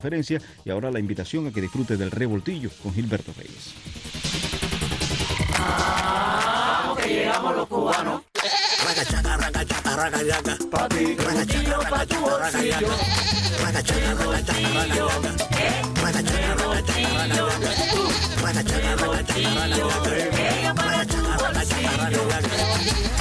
Conferencia y ahora la invitación a que disfrute del revoltillo con Gilberto Reyes. Que llegamos los cubanos. Ragachaca, ragachaca, ragachaca. Pa' ti, revoltillo pa' tu bolsillo. Ragachaca, ragachaca, ragachaca. Ragachaca, ragachaca, ragachaca. Ragachaca, ragachaca, ragachaca. Ragachaca, ragachaca, ragachaca.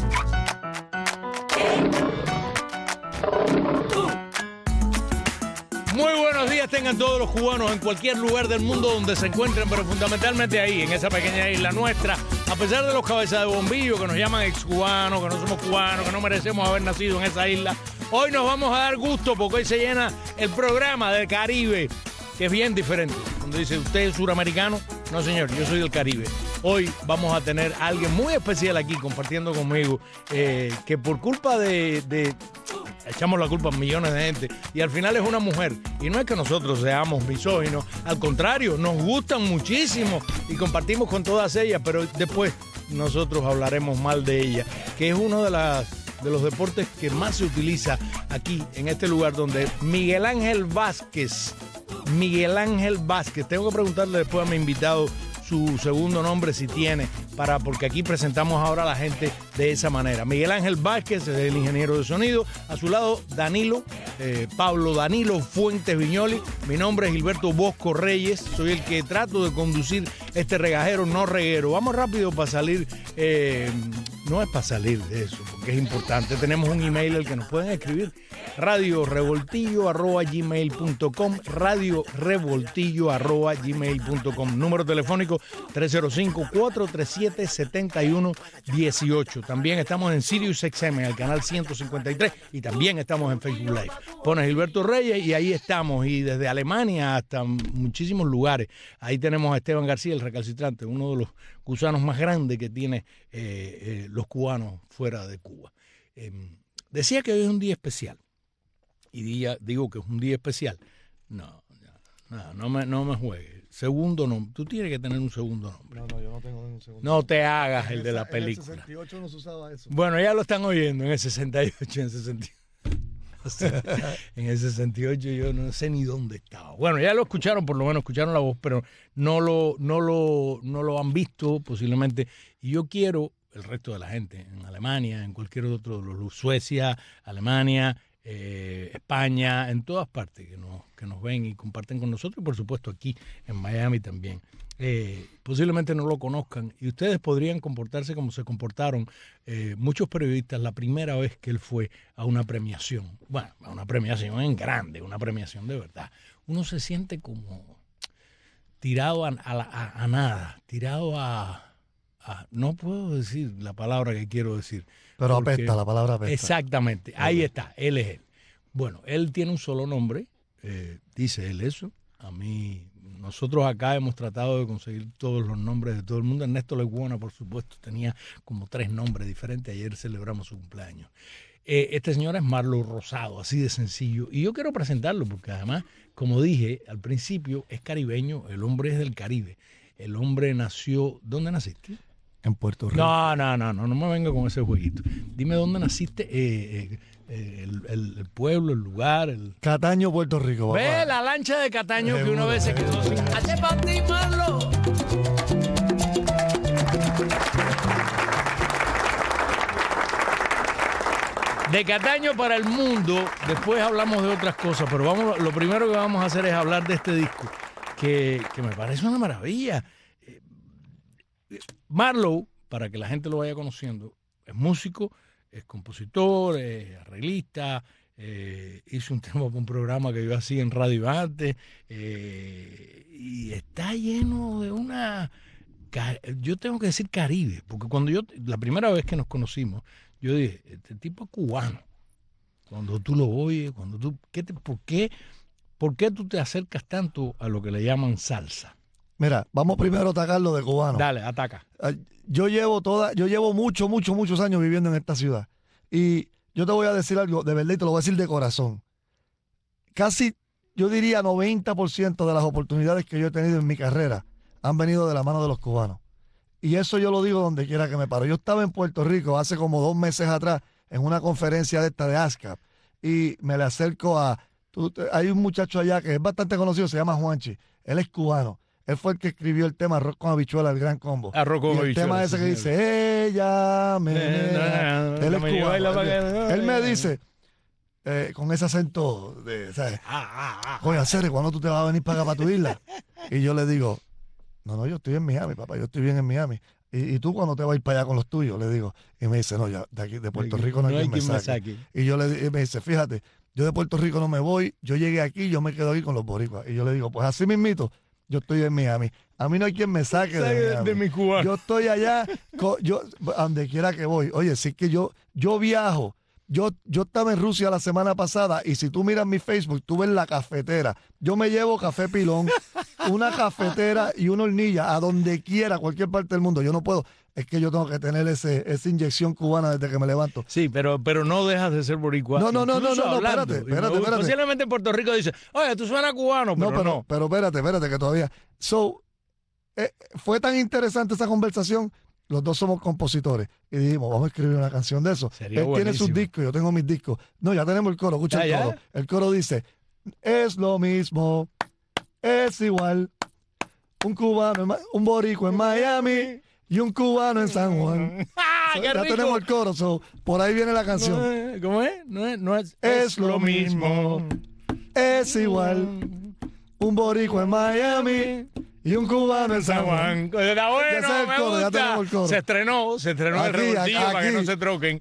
Muy buenos días tengan todos los cubanos en cualquier lugar del mundo donde se encuentren, pero fundamentalmente ahí, en esa pequeña isla nuestra. A pesar de los cabezas de bombillo que nos llaman excubanos, que no somos cubanos, que no merecemos haber nacido en esa isla, hoy nos vamos a dar gusto porque hoy se llena el programa del Caribe, que es bien diferente. Cuando dice, ¿usted es suramericano? No, señor, yo soy del Caribe. Hoy vamos a tener a alguien muy especial aquí compartiendo conmigo, que por culpa de echamos la culpa a millones de gente y al final es una mujer. Y no es que nosotros seamos misóginos, al contrario, nos gustan muchísimo y compartimos con todas ellas, pero después nosotros hablaremos mal de ella, que es uno de los deportes que más se utiliza aquí en este lugar, donde Miguel Ángel Vázquez, tengo que preguntarle después a mi invitado su segundo nombre si tiene, porque aquí presentamos ahora a la gente de esa manera. Miguel Ángel Vázquez es el ingeniero de sonido, a su lado Pablo Danilo Fuentes Viñoli. Mi nombre es Gilberto Bosco Reyes, soy el que trato de conducir este regajero no reguero. Vamos rápido para salir, no es para salir de eso, porque es importante. Tenemos un email al que nos pueden escribir, radiorevoltillo@gmail.com, radiorevoltillo@gmail.com, número telefónico 305-437-7118. También estamos en Sirius XM, el canal 153, y también estamos en Facebook Live. Pone Gilberto Reyes y ahí estamos, y desde Alemania hasta muchísimos lugares. Ahí tenemos a Esteban García, el recalcitrante, uno de los gusanos más grandes que tiene los cubanos fuera de Cuba. Decía que hoy es un día especial, y digo que es un día especial. No me juegues. Segundo nombre. Tú tienes que tener un segundo nombre. No, yo no tengo un segundo. No te hagas el de la película. En el 68 no se usaba eso. Bueno, ya lo están oyendo en el 68, en el 68 yo no sé ni dónde estaba. Bueno, ya lo escucharon, por lo menos escucharon la voz, pero no lo han visto posiblemente. Y yo quiero, el resto de la gente, en Alemania, en cualquier otro, Suecia, Alemania, España, en todas partes que nos ven y comparten con nosotros, y por supuesto aquí en Miami también. Posiblemente no lo conozcan y ustedes podrían comportarse como se comportaron muchos periodistas la primera vez que él fue a una premiación. Bueno, a una premiación en grande, una premiación de verdad. Uno se siente como tirado a nada, tirado a no puedo decir la palabra que quiero decir. Pero apesta, la palabra apesta. Exactamente, ahí está, él es él. Bueno, él tiene un solo nombre, dice él eso. A mí, nosotros acá hemos tratado de conseguir todos los nombres de todo el mundo. Ernesto Leguona, por supuesto, tenía como 3 nombres diferentes. Ayer celebramos su cumpleaños. Este señor es Marlo Rosado, así de sencillo. Y yo quiero presentarlo porque además, como dije al principio, es caribeño, el hombre es del Caribe. El hombre nació... ¿Dónde naciste? En Puerto Rico. No me venga con ese jueguito. Dime dónde naciste, el pueblo, el lugar. Cataño, Puerto Rico. Ve papá. la lancha de Cataño que una vez se quedó sin... ¡Hace para ti, Marlo! De Cataño para el mundo, después hablamos de otras cosas, pero lo primero que vamos a hacer es hablar de este disco, que me parece una maravilla. Marlo, para que la gente lo vaya conociendo, es músico, es compositor, es arreglista, hizo un tema para un programa que yo hacía en radio antes, y está lleno de yo tengo que decir Caribe, porque la primera vez que nos conocimos, yo dije, este tipo es cubano. Cuando tú lo oyes, ¿por qué tú te acercas tanto a lo que le llaman salsa? Mira, vamos primero a atacarlo de cubano. Dale, ataca. Yo llevo muchos años viviendo en esta ciudad. Y yo te voy a decir algo de verdad y te lo voy a decir de corazón. Casi, yo diría 90% de las oportunidades que yo he tenido en mi carrera han venido de la mano de los cubanos. Y eso yo lo digo donde quiera que me paro. Yo estaba en Puerto Rico hace como 2 meses atrás en una conferencia de ASCAP y me le acerco a Hay un muchacho allá que es bastante conocido, se llama Juanchi. Él es cubano. Él fue el que escribió el tema Arroz con habichuela, el gran combo. Arroz con y el habichuela, tema ese que dice, ella me... Él es cubano. Él me dice, con ese acento de, ¿sabes? Oye, Cere, ¿cuándo tú te vas a venir para acá, para tu isla? Y yo le digo, no, yo estoy en Miami, papá, yo estoy bien en Miami. ¿Y tú cuándo te vas a ir para allá con los tuyos? Le digo. Y me dice, no, ya, de aquí, de Puerto Rico no hay quien me saque. Y y me dice, fíjate, yo de Puerto Rico no me voy, yo llegué aquí, yo me quedo aquí con los boricuas. Y yo le digo, pues así mismito, yo estoy en Miami. A mí no hay quien me saque de Miami. De mi cubano. Yo estoy allá, yo, a donde quiera que voy. Oye, sí que yo viajo. Yo estaba en Rusia la semana pasada y si tú miras mi Facebook, tú ves la cafetera. Yo me llevo café pilón, una cafetera y una hornilla a donde quiera, cualquier parte del mundo. Yo no puedo. Es que yo tengo que tener esa inyección cubana desde que me levanto. Sí, pero no dejas de ser boricua. No, espérate. Posiblemente en Puerto Rico dice, oye, tú suenas cubano, pero no. Pero espérate, que todavía. Fue tan interesante esa conversación. Los dos somos compositores. Y dijimos, vamos a escribir una canción de eso. Sería Él tiene sus discos, yo tengo mis discos. No, ya tenemos el coro, escucha el coro. El coro dice, es lo mismo, es igual. Un cubano, un boricua en Miami y un cubano en San Juan. ¡Qué ya rico! tenemos el coro, por ahí viene la canción. ¿Cómo es? No es. Es lo mismo, es igual. Un boricua en Miami y un cubano en San Juan. Está bueno, ya tenemos el coro. Se estrenó el revoltillo para que no se troquen.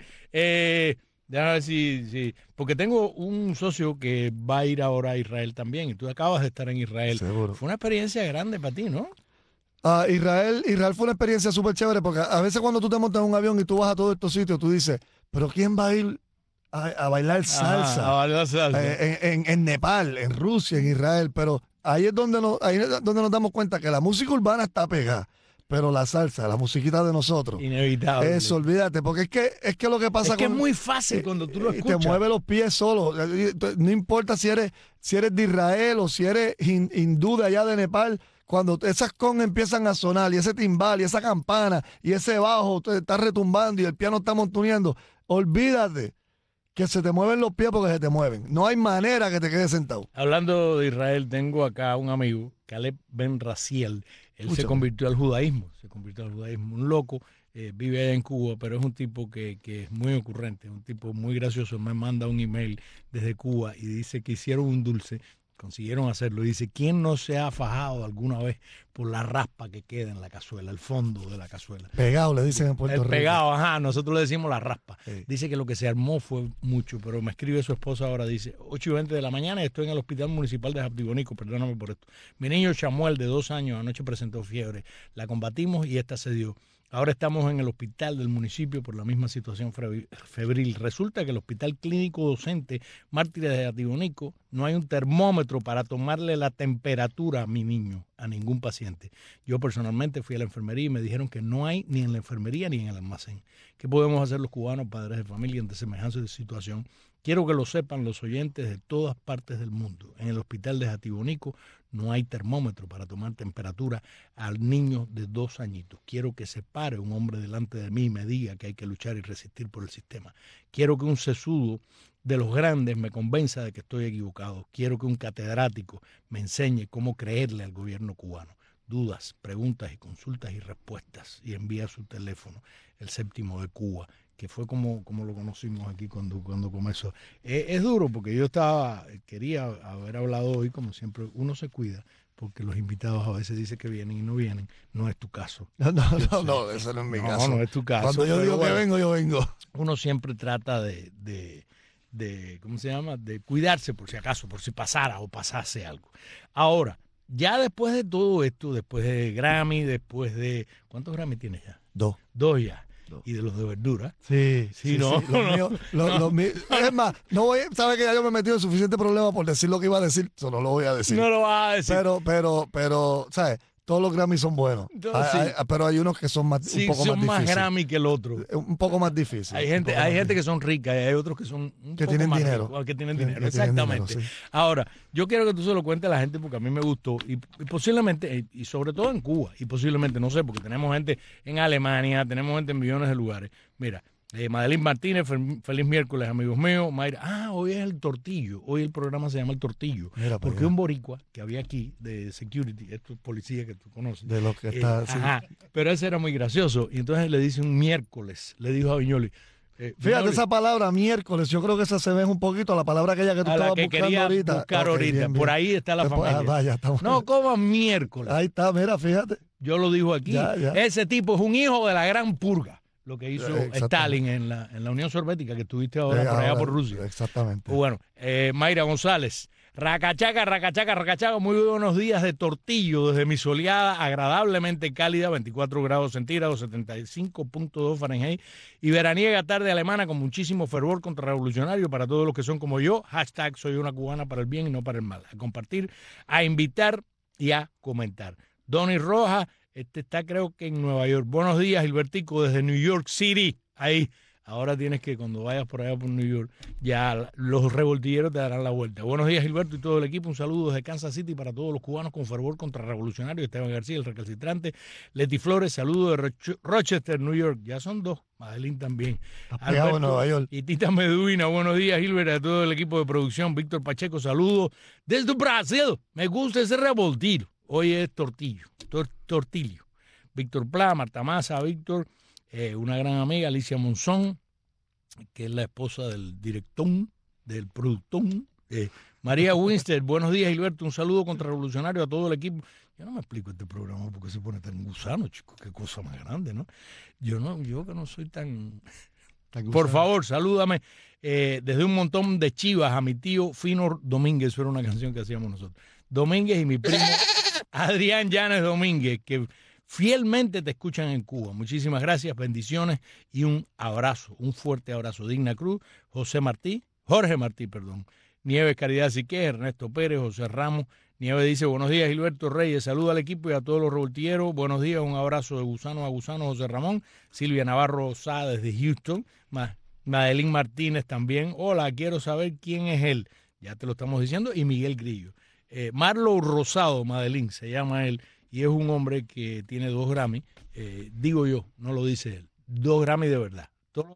Déjame ver si... Porque tengo un socio que va a ir ahora a Israel también, y tú acabas de estar en Israel. Seguro. Fue una experiencia grande para ti, ¿no? Israel fue una experiencia súper chévere, porque a veces cuando tú te montas en un avión y tú vas a todos estos sitios, tú dices, ¿pero quién va a ir a bailar salsa? A bailar salsa. En Nepal, en Rusia, en Israel, pero ahí es donde nos damos cuenta que la música urbana está pegada, pero la salsa, la musiquita de nosotros. Inevitable. Eso, olvídate, porque es que lo que pasa es que es muy fácil cuando tú lo escuchas. Te mueve los pies solo. No importa si eres de Israel o si eres hindú de allá de Nepal, cuando esas con empiezan a sonar y ese timbal y esa campana y ese bajo está retumbando y el piano está montuneando, olvídate que se te mueven los pies porque se te mueven. No hay manera que te quedes sentado. Hablando de Israel, tengo acá un amigo, Caleb Ben Raziel. Él se convirtió al judaísmo. Un loco, vive allá en Cuba, pero es un tipo que es muy ocurrente, un tipo muy gracioso. Me manda un email desde Cuba y dice que hicieron un dulce, consiguieron hacerlo. Y dice, ¿quién no se ha fajado alguna vez por la raspa que queda en la cazuela, el fondo de la cazuela? Pegado, le dicen en Puerto Rico. Pegado, ajá, nosotros le decimos la raspa. Sí. Dice que lo que se armó fue mucho, pero me escribe su esposa ahora, dice, 8:20 de la mañana, estoy en el Hospital Municipal de Jabtibonico, perdóname por esto. Mi niño Chamuel, de 2 años, anoche presentó fiebre. La combatimos y esta se dio. Ahora estamos en el hospital del municipio por la misma situación febril. Resulta que el Hospital Clínico Docente Mártires de Jabtibonico no hay un termómetro para tomarle la temperatura a mi niño, a ningún paciente. Yo personalmente fui a la enfermería y me dijeron que no hay ni en la enfermería ni en el almacén. ¿Qué podemos hacer los cubanos, padres de familia, ante semejante situación? Quiero que lo sepan los oyentes de todas partes del mundo. En el hospital de Jabtibonico no hay termómetro para tomar temperatura al niño de 2 añitos. Quiero que se pare un hombre delante de mí y me diga que hay que luchar y resistir por el sistema. Quiero que un sesudo de los grandes me convenza de que estoy equivocado. Quiero que un catedrático me enseñe cómo creerle al gobierno cubano. Dudas, preguntas y consultas y respuestas. Y envía su teléfono, el 7º de Cuba, que fue como lo conocimos aquí cuando comenzó. Es duro porque yo quería haber hablado hoy, como siempre, uno se cuida, porque los invitados a veces dicen que vienen y no vienen. No es tu caso. No, eso no es mi caso. No es tu caso. Cuando yo digo que vengo, yo vengo. Uno siempre trata de ¿cómo se llama? De cuidarse por si acaso, por si pasara o pasase algo. Ahora, ya después de todo esto, después de Grammy, después de... ¿Cuántos Grammy tienes ya? 2. 2 ya. Y de los de verdura. Sí, no. Los míos. Es más, no voy, sabe que ya yo me he metido en suficiente problema por decir lo que iba a decir, eso no lo voy a decir. No lo vas a decir. Pero, ¿sabes? Todos los Grammys son buenos. Pero hay unos que son un poco más difíciles. Son más Grammy que el otro. Un poco más difícil. Hay gente que son ricas y hay otros que son que tienen dinero. Ricos, que tienen dinero. Exactamente. Tienen dinero, sí. Ahora, yo quiero que tú se lo cuentes a la gente porque a mí me gustó y posiblemente, y sobre todo en Cuba, y posiblemente, no sé, porque tenemos gente en Alemania, tenemos gente en millones de lugares. Mira, Madeline Martínez, feliz miércoles, amigos míos. Mayra, hoy es el Tortillo. Hoy el programa se llama El Tortillo. Mira, porque un boricua que había aquí de security, estos policías que tú conoces. De lo que está. Ajá, pero ese era muy gracioso. Y entonces le dice un miércoles, le dijo a Viñoli. Fíjate, Viñoli, esa palabra miércoles, yo creo que esa se ve un poquito a la palabra aquella que tú estabas buscando ahorita. Buscar Okay, ahorita. bien, Por bien. ahí está la familia. Vaya, estamos... No coman miércoles. Ahí está, mira, fíjate. Yo lo digo aquí. Ya. Ese tipo es un hijo de la gran purga. Lo que hizo Exactamente. Stalin en la Unión Soviética, que estuviste ahora por allá por Rusia. Exactamente. Bueno, Mayra González. Racachaca, racachaca, racachaca. Muy buenos días de Tortillo desde mi soleada, agradablemente cálida, 24 grados centígrados, 75.2 Fahrenheit. Y veraniega tarde alemana con muchísimo fervor contrarrevolucionario para todos los que son como yo. Hashtag soy una cubana para el bien y no para el mal. A compartir, a invitar y a comentar. Donny Rojas. Está creo que en Nueva York. Buenos días, Gilbertico, desde New York City. Ahí, ahora tienes que, cuando vayas por allá por New York, ya los revoltilleros te darán la vuelta. Buenos días, Gilberto y todo el equipo. Un saludo desde Kansas City para todos los cubanos con fervor contrarrevolucionario. Esteban García, el recalcitrante. Leti Flores, saludo de Rochester, New York. Ya son dos. Madeline también. Alberto, en Nueva York. Y Tita Meduina. Buenos días, Gilbert, a todo el equipo de producción. Víctor Pacheco, saludos desde Brasil. Me gusta ese revoltillo. Hoy es Tortillo. Tortillo. Víctor Pla, Marta Maza, Víctor, una gran amiga, Alicia Monzón, que es la esposa del directón, del productón. María Winster, buenos días, Gilberto, un saludo contrarrevolucionario a todo el equipo. Yo no me explico este programa porque se pone tan gusano, chicos, qué cosa más grande, ¿no? Yo que no soy tan... Por favor, salúdame desde un montón de chivas a mi tío Fino Domínguez, eso era una canción que hacíamos nosotros. Domínguez y mi primo Adrián Llanes Domínguez, que fielmente te escuchan en Cuba. Muchísimas gracias, bendiciones y un abrazo, un fuerte abrazo. Digna Cruz, Jorge Martí, Nieves Caridad Siqué, Ernesto Pérez, José Ramos. Nieves dice, buenos días, Gilberto Reyes, saluda al equipo y a todos los revoltilleros. Buenos días, un abrazo de gusano a gusano, José Ramón. Silvia Navarro Sá desde Houston. Madeline Martínez también. Hola, quiero saber quién es él. Ya te lo estamos diciendo. Y Miguel Grillo. Marlo Rosado, Madeline, se llama él, y es un hombre que tiene 2 Grammy, digo yo, no lo dice él, 2 Grammy de verdad.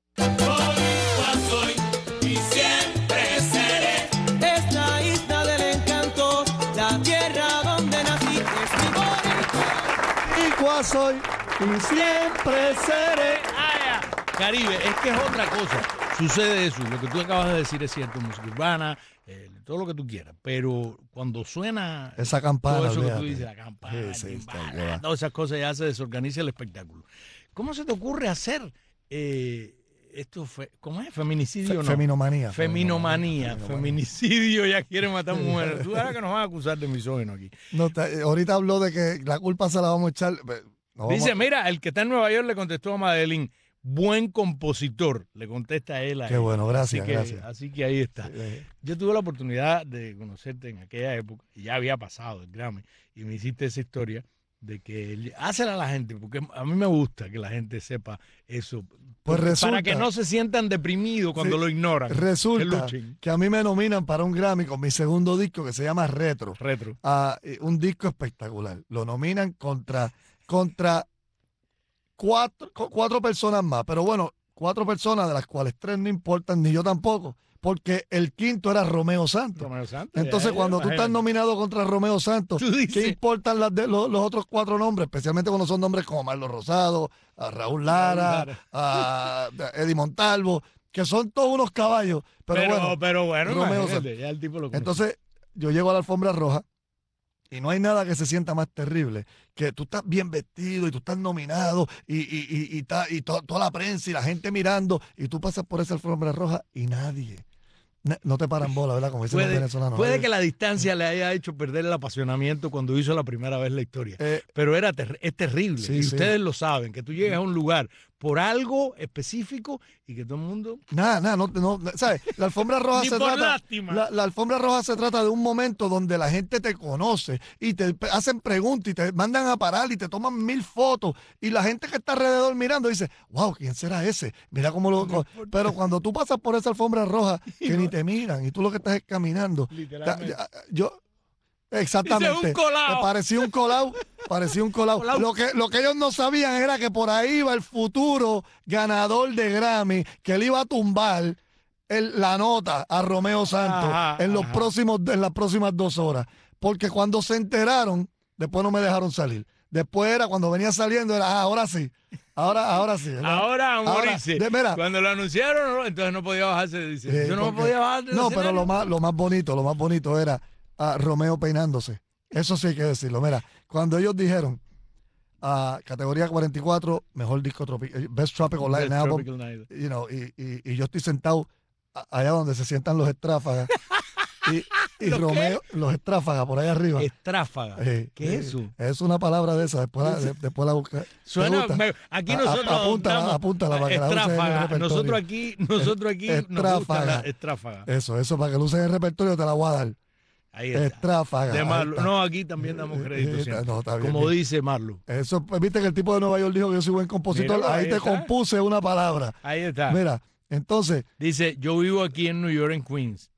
Soy y siempre seré. Es la isla del encanto, la tierra donde nací, es mi Boricua soy y siempre seré. Caribe, es que es otra cosa. Sucede eso, lo que tú acabas de decir es cierto, música urbana, todo lo que tú quieras, pero cuando suena esa campana, todo eso que fíjate. tú dices, la campana, Sí, todas esas cosas ya se desorganiza el espectáculo. ¿Cómo se te ocurre hacer esto? ¿Cómo es? ¿Feminicidio o no? Feminomanía. Feminicidio, ya quiere matar mujeres. Tú ahora que nos van a acusar de misógino aquí. No, ahorita habló de que la culpa se la vamos a echar. Dice, mira, el que está en Nueva York le contestó a Madeline. Buen compositor, le contesta a él. Qué bueno, gracias, gracias. Así que ahí está. Yo tuve la oportunidad de conocerte en aquella época, y ya había pasado el Grammy, y me hiciste esa historia de que hácela a la gente, porque a mí me gusta que la gente sepa eso. Pues resulta, para que no se sientan deprimidos cuando lo ignoran. Resulta que a mí me nominan para un Grammy con mi segundo disco que se llama Retro. Un disco espectacular. Lo nominan contra 4 personas más, pero bueno, 4 personas de las cuales 3 no importan, ni yo tampoco, porque el quinto era Romeo Santos. Entonces, cuando tú estás nominado contra Romeo Santos, ¿qué importan los otros 4 nombres? Especialmente cuando son nombres como Marlo Rosado, a Raúl Lara, a Eddie Montalvo, que son todos unos caballos. Pero bueno, Romeo Santos. Ya el tipo lo conoce. Entonces, yo llego a la alfombra roja. Y no hay nada que se sienta más terrible que tú estás bien vestido y tú estás nominado y toda la prensa y la gente mirando y tú pasas por esa alfombra roja y nadie. No te paran bola, ¿verdad? Como dicen los venezolanos. Puede que la distancia le haya hecho perder el apasionamiento cuando hizo la primera vez la historia. Pero es terrible. Sí, y ustedes lo saben, que tú llegas a un lugar por algo específico y que todo el mundo... Nada, no, ¿sabes? La alfombra roja se trata... lástima. La alfombra roja se trata de un momento donde la gente te conoce y te hacen preguntas y te mandan a parar y te toman 1000 fotos y la gente que está alrededor mirando dice, wow, ¿quién será ese? Mira cómo lo... Pero cuando tú pasas por esa alfombra roja que ni te miran y tú lo que estás es caminando... Literalmente. Exactamente. Un colao. Me parecía un colao Parecía un colado. Lo que ellos no sabían era que por ahí iba el futuro ganador de Grammy, que él iba a tumbar la nota a Romeo Santos en las próximas 2 horas. Porque cuando se enteraron, después no me dejaron salir. Después era cuando venía saliendo, era ahora sí. Ahora sí. ¿verdad? Ahora a morirse. Mira, Cuando lo anunciaron, entonces no podía bajarse. Dice, yo no me podía bajar del No, pero escenario. lo más bonito era a Romeo peinándose. Eso sí hay que decirlo. Mira, cuando ellos dijeron categoría 44, mejor disco tropical, Best Tropical Light Best Album, Tropical Night. you know, y yo estoy sentado allá donde se sientan los estráfagas. Y ¿Los Romeo, los estráfagas por ahí arriba. Estráfaga. ¿Qué es eso? Es una palabra de esa, después la busca. Suena, aquí nosotros apúntala para que la uses en el estráfaga. repertorio. Nosotros aquí nos gusta la estráfaga. Eso para que lo uses en el repertorio te la voy a dar. Ahí está. Estráfaga. De ahí Marlo. está. No, aquí también damos crédito siempre. No, está bien, Como bien. dice Marlo. Eso, pues, viste que el tipo de Nueva York dijo que yo soy buen compositor. Míralo, ahí ahí te está. compuse una palabra. Ahí está. Mira, entonces. Dice, yo vivo aquí en New York, en Queens.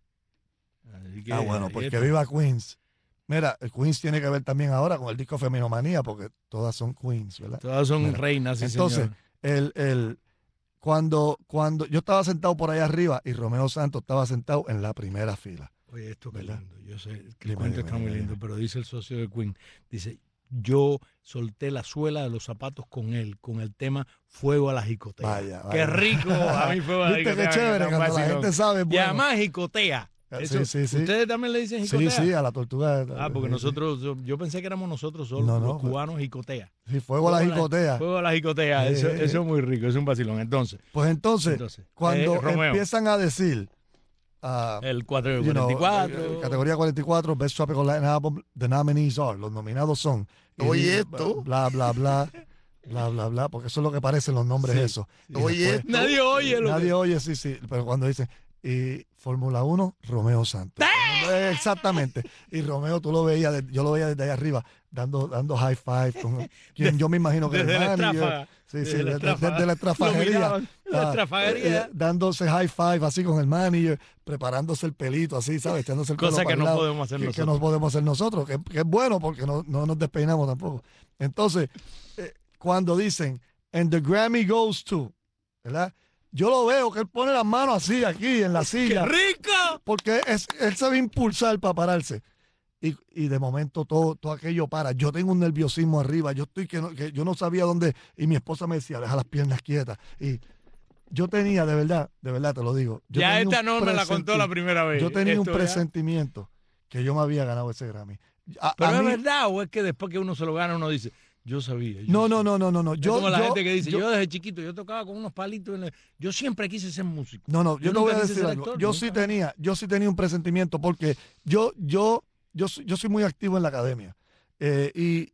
Así que, Bueno, ahí pues está. que viva Queens. Mira, el Queens tiene que ver también ahora con el disco Feminomanía, porque todas son Queens, ¿verdad? Todas son Mira, reinas, sí, entonces, señor. cuando yo estaba sentado por ahí arriba y Romeo Santos estaba sentado en la primera fila. Oye, esto qué ¿verdad? lindo. Yo sé que Dime, el cuento dime, está muy dime, lindo, dime. pero dice el socio de Queen, dice, yo solté la suela de los zapatos con él, con el tema Fuego a la Jicotea. Vaya, Qué vaya. rico, a mí Fuego a la Viste Jicotea. qué chévere, me encanta, cuando la vacilón. gente sabe, Y bueno. además jicotea. Eso, Sí. ¿Ustedes también le dicen Sí, jicotea? sí, a la tortuga. Porque nosotros, yo pensé que éramos nosotros solos, No, los pues. cubanos jicotea. Sí, fuego a la jicotea. Fuego a la jicotea, eso es muy rico, es un vacilón. Entonces, Pues entonces cuando Romeo. empiezan a decir el you know, 444. categoría 44, Best Tropical Latin Album, the nominees are, los nominados son. Oye, y esto. Bla, bla, bla, bla, bla, bla, porque eso es lo que parecen los nombres esos. Y Oye, después- esto. Nadie oye lo Nadie que... oye, sí, pero cuando dicen, y Fórmula 1, Romeo Santos. Exactamente. Y Romeo, tú lo veías, yo lo veía desde ahí arriba, dando high five, con quien yo me imagino que Desde el la manager. estráfaga. Sí, Desde la estráfaga. desde la Lo estrafagería. miraban, la estrafagería. Dándose high five así con el manager, preparándose el pelito así, ¿sabes? Echándose el pelo Cosa para que el no lado, podemos hacer que nosotros. no podemos hacer nosotros, que es bueno porque no nos despeinamos tampoco. Entonces, cuando dicen, and the Grammy goes to, ¿verdad? Yo lo veo que él pone las manos así aquí en la silla. ¡Qué rico! Porque él se va a impulsar para pararse. Y de momento todo aquello para. Yo tengo un nerviosismo arriba. Yo estoy que yo no sabía dónde. Y mi esposa me decía, deja las piernas quietas. Y yo tenía, de verdad te lo digo. Yo Ya tenía esta un no me la contó la primera vez. Yo tenía un Esto ya- presentimiento que yo me había ganado ese Grammy. Pero A es mí- verdad, o es que después que uno se lo gana, uno dice, yo sabía. No. Es como la gente que dice, yo desde chiquito, yo tocaba con unos palitos. Yo siempre quise ser músico. No, yo te nunca voy a quise decir ser algo. actor, Yo nunca. sí tenía un presentimiento porque yo soy muy activo en la academia. Y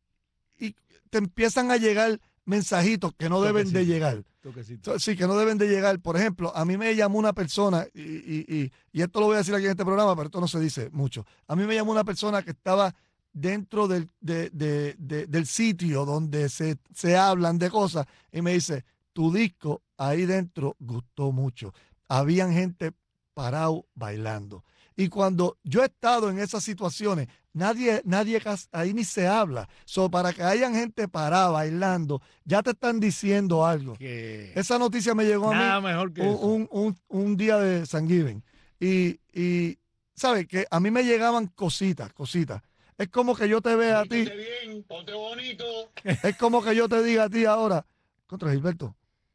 te empiezan a llegar mensajitos que no deben de Toquecito. llegar. Toquecito. Sí, que no deben de llegar. Por ejemplo, a mí me llamó una persona, y esto lo voy a decir aquí en este programa, pero esto no se dice mucho. A mí me llamó una persona que estaba dentro del sitio donde se hablan de cosas y me dice, tu disco ahí dentro gustó mucho. Habían gente parado bailando. Y cuando yo he estado en esas situaciones, nadie ahí ni se habla. Para que hayan gente parada bailando, ya te están diciendo algo. Que Esa noticia me llegó a nada mí mejor que eso. un día de Thanksgiving. Y ¿sabes? Que a mí me llegaban cositas. Es como que yo te vea a ti. bien, ponte bonito. Es como que yo te diga a ti ahora, contra Gilberto,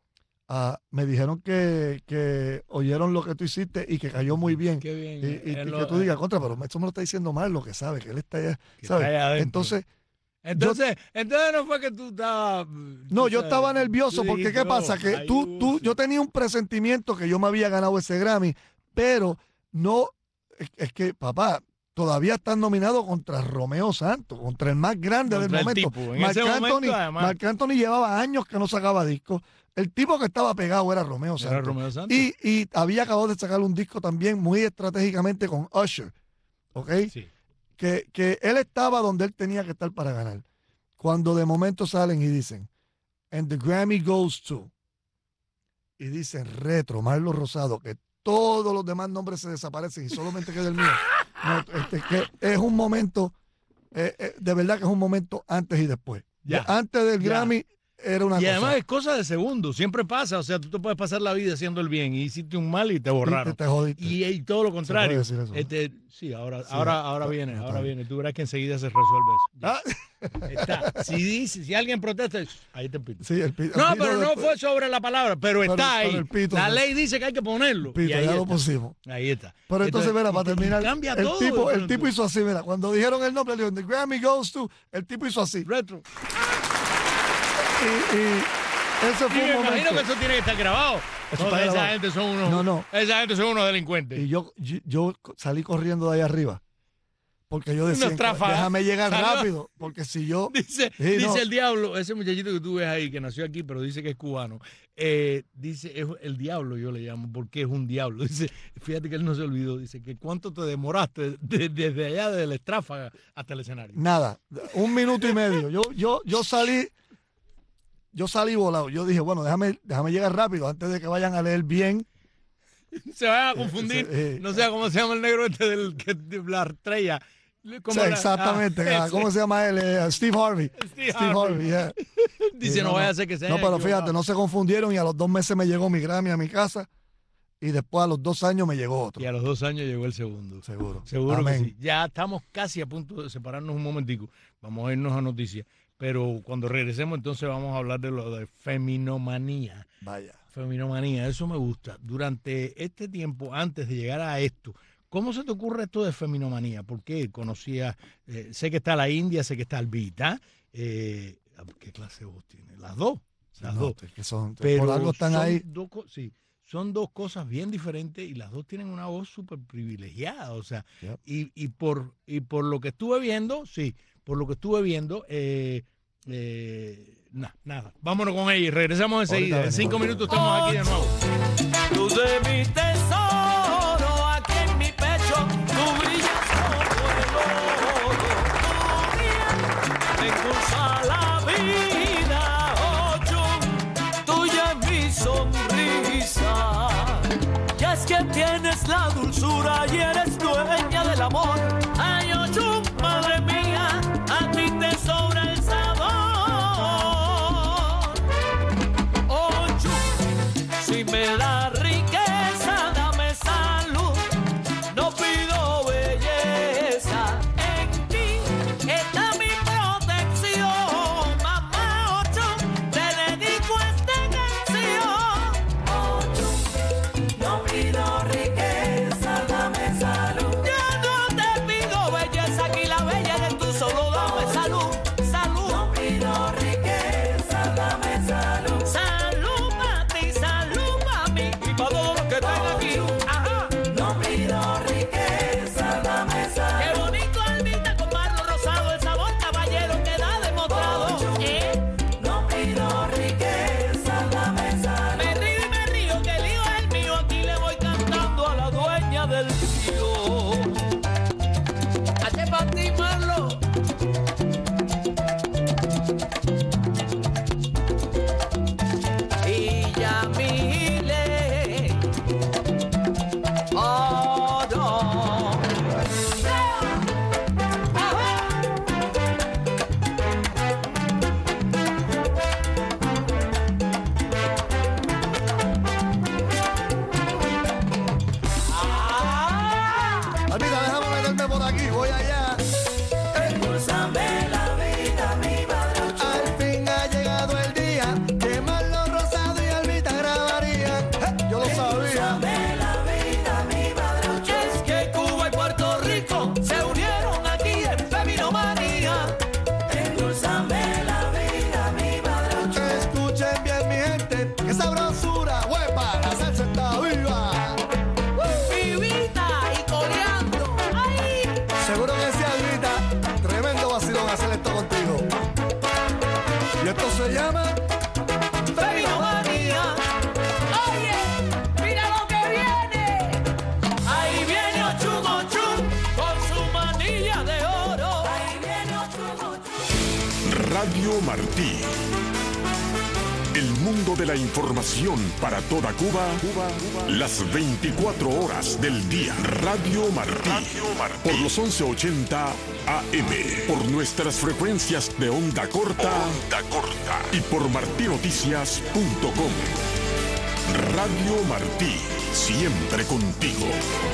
me dijeron que oyeron lo que tú hiciste y que cayó muy bien. Qué bien. Y Él que lo- tú digas, contra, pero eso me lo está diciendo mal lo que sabe, que él está allá, Que ¿sabes? está allá adentro. Entonces, Entonces no fue que tú estabas... no, yo estaba nervioso tú porque dijiste, ¿qué pasa? Que yo tenía un presentimiento que yo me había ganado ese Grammy, pero no, es que, papá, todavía están nominados contra Romeo Santos, contra el más grande Contra del el momento. tipo. En ese momento, además. Marc Anthony llevaba años que no sacaba discos. El tipo que estaba pegado era Romeo Era Santos. Romeo Santos. Y había acabado de sacar un disco también muy estratégicamente con Usher. ¿Ok? Sí. Que él estaba donde él tenía que estar para ganar. Cuando de momento salen y dicen, and the Grammy goes to, y dicen Retro, Marlo Rosado, que todos los demás nombres se desaparecen y solamente queda el mío. No, que es un momento de verdad que es un momento antes y después. Ya. Antes del Ya. Grammy era una Y cosa. además es cosa de segundos, siempre pasa. O sea, tú te puedes pasar la vida haciendo el bien y hiciste un mal y te borraron. te jodiste. Y todo lo contrario. Se puede decir eso. Sí, ahora viene, no, ahora está viene. Tú verás que enseguida se resuelve eso. Ya. Ah, Está. Si alguien protesta, ahí te pito. sí, el No, pero no fue sobre la palabra, pero está ahí. el pito, La ¿no? ley dice que hay que ponerlo. Pito, y ahí ya lo está. pusimos. Ahí está. Pero entonces, mira, para terminar, Cambia el todo. tipo hizo así, mira, cuando dijeron el nombre, le dijo, the Grammy goes to, el tipo hizo así. Retro. Y ese Sí, fue me un imagino momento. que eso tiene que estar grabado. Eso No, está esa grabado. gente son unos, No. esa gente son unos delincuentes. Y yo salí corriendo de ahí arriba. Porque yo decía, Unos tráfagas. déjame llegar Salió. rápido, porque si yo... Dice no. el diablo, ese muchachito que tú ves ahí, que nació aquí, pero dice que es cubano. Dice, es el diablo, yo le llamo, porque es un diablo. Dice, fíjate que él no se olvidó. Dice que cuánto te demoraste desde allá, desde la estráfaga hasta el escenario. Nada, 1 minuto y medio. Yo salí volado. Yo dije, bueno, déjame llegar rápido antes de que vayan a leer bien. Se van a confundir. sí, No sé cómo se llama el negro este de la estrella. Sí, exactamente. ¿Cómo se llama él? Steve Harvey. Steve Harvey, yeah. Dice, Sí, no vaya a ser que sea. No, pero fíjate, no se confundieron y a los 2 meses me llegó mi Grammy a mi casa y después a los 2 años me llegó otro. Y a los 2 años llegó el segundo. Seguro. Seguro Amén. que sí. Ya estamos casi a punto de separarnos un momentico. Vamos a irnos a noticias. Pero cuando regresemos, entonces vamos a hablar de lo de feminomanía. Vaya. Feminomanía, eso me gusta. Durante este tiempo, antes de llegar a esto, ¿cómo se te ocurre esto de feminomanía? ¿Por qué conocías? Sé que está la India, sé que está Albita. ¿Qué clase de voz tiene? Las dos. Las dos. Es que son, Pero por algo están son ahí. sí, son dos cosas bien diferentes y las dos tienen una voz súper privilegiada. O sea, Yep. y por lo que estuve viendo, sí, por lo que estuve viendo, nada. Vámonos con ella y regresamos enseguida. Ahorita En 5 venimos. minutos estamos aquí de nuevo. Luz de mi tesoro, aquí en mi pecho, tú brillas como el oro. Tu miel me impulsa la vida, tuya es mi sonrisa. Y es que tienes la dulzura y eres dueña del amor. Ay, Ocho, madre mía, a ti te sobra el sabor. Ocho, si me da riqueza, dame salud. No pido belleza, en ti está mi protección. Mamá Ocho, te dedico esta canción. Ocho, no pido riqueza, dame salud. Yo no te pido belleza, aquí la bella eres tú, solo dame salud. Salud. No pido riqueza, dame salud. Salud para ti, salud para mí y para todos los que están aquí. Ajá. No pido riqueza, dame salud. Qué bonito Albita con marlo rosado, el sabor caballero queda demostrado. No pido riqueza, dame salud. Me río que el lío es el mío, aquí le voy cantando a la dueña del río. Hace para ti, Marlo. Y ya mile. Oh, no. Albita, déjame meterme por aquí, voy allá. Endulzame la vida, mi padre Ocho. Al fin ha llegado el día que Marlon Rosado y Albita grabarían. Yo lo sabía. Endulzame la vida, mi padre Ocho. Es que Cuba y Puerto Rico se unieron aquí en feminomanía. Endulzame la vida, mi padre Ocho. Escuchen bien, mi gente, que sabrosura, huepa, la salsa está viva. Vivita y coreando. ¡Ay! Seguro que sí, Albita, tremendo vacilón hacer esto contigo. Y esto se llama Feminomanía. Oye, mira lo que viene. Ahí viene Ochun Ochun con su manilla de oro. Ahí viene Ochun Ochun. Radio Martí. El mundo de la información para toda Cuba, las 24 horas del día. Radio Martí, por los 1180 AM, por nuestras frecuencias de onda corta, y por martinoticias.com. Radio Martí, siempre contigo.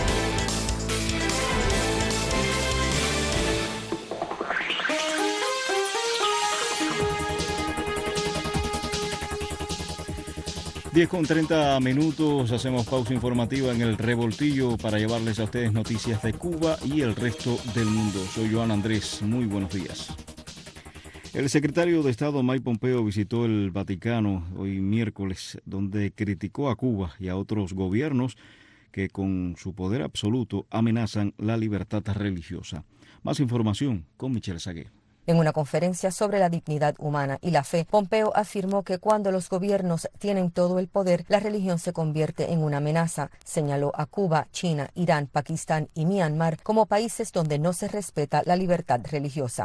Diez con 30 minutos, hacemos pausa informativa en el Revoltillo para llevarles a ustedes noticias de Cuba y el resto del mundo. Soy Joan Andrés, muy buenos días. El secretario de Estado Mike Pompeo visitó el Vaticano hoy miércoles, donde criticó a Cuba y a otros gobiernos que con su poder absoluto amenazan la libertad religiosa. Más información con Michelle Sagué. En una conferencia sobre la dignidad humana y la fe, Pompeo afirmó que cuando los gobiernos tienen todo el poder, la religión se convierte en una amenaza. Señaló a Cuba, China, Irán, Pakistán y Myanmar como países donde no se respeta la libertad religiosa.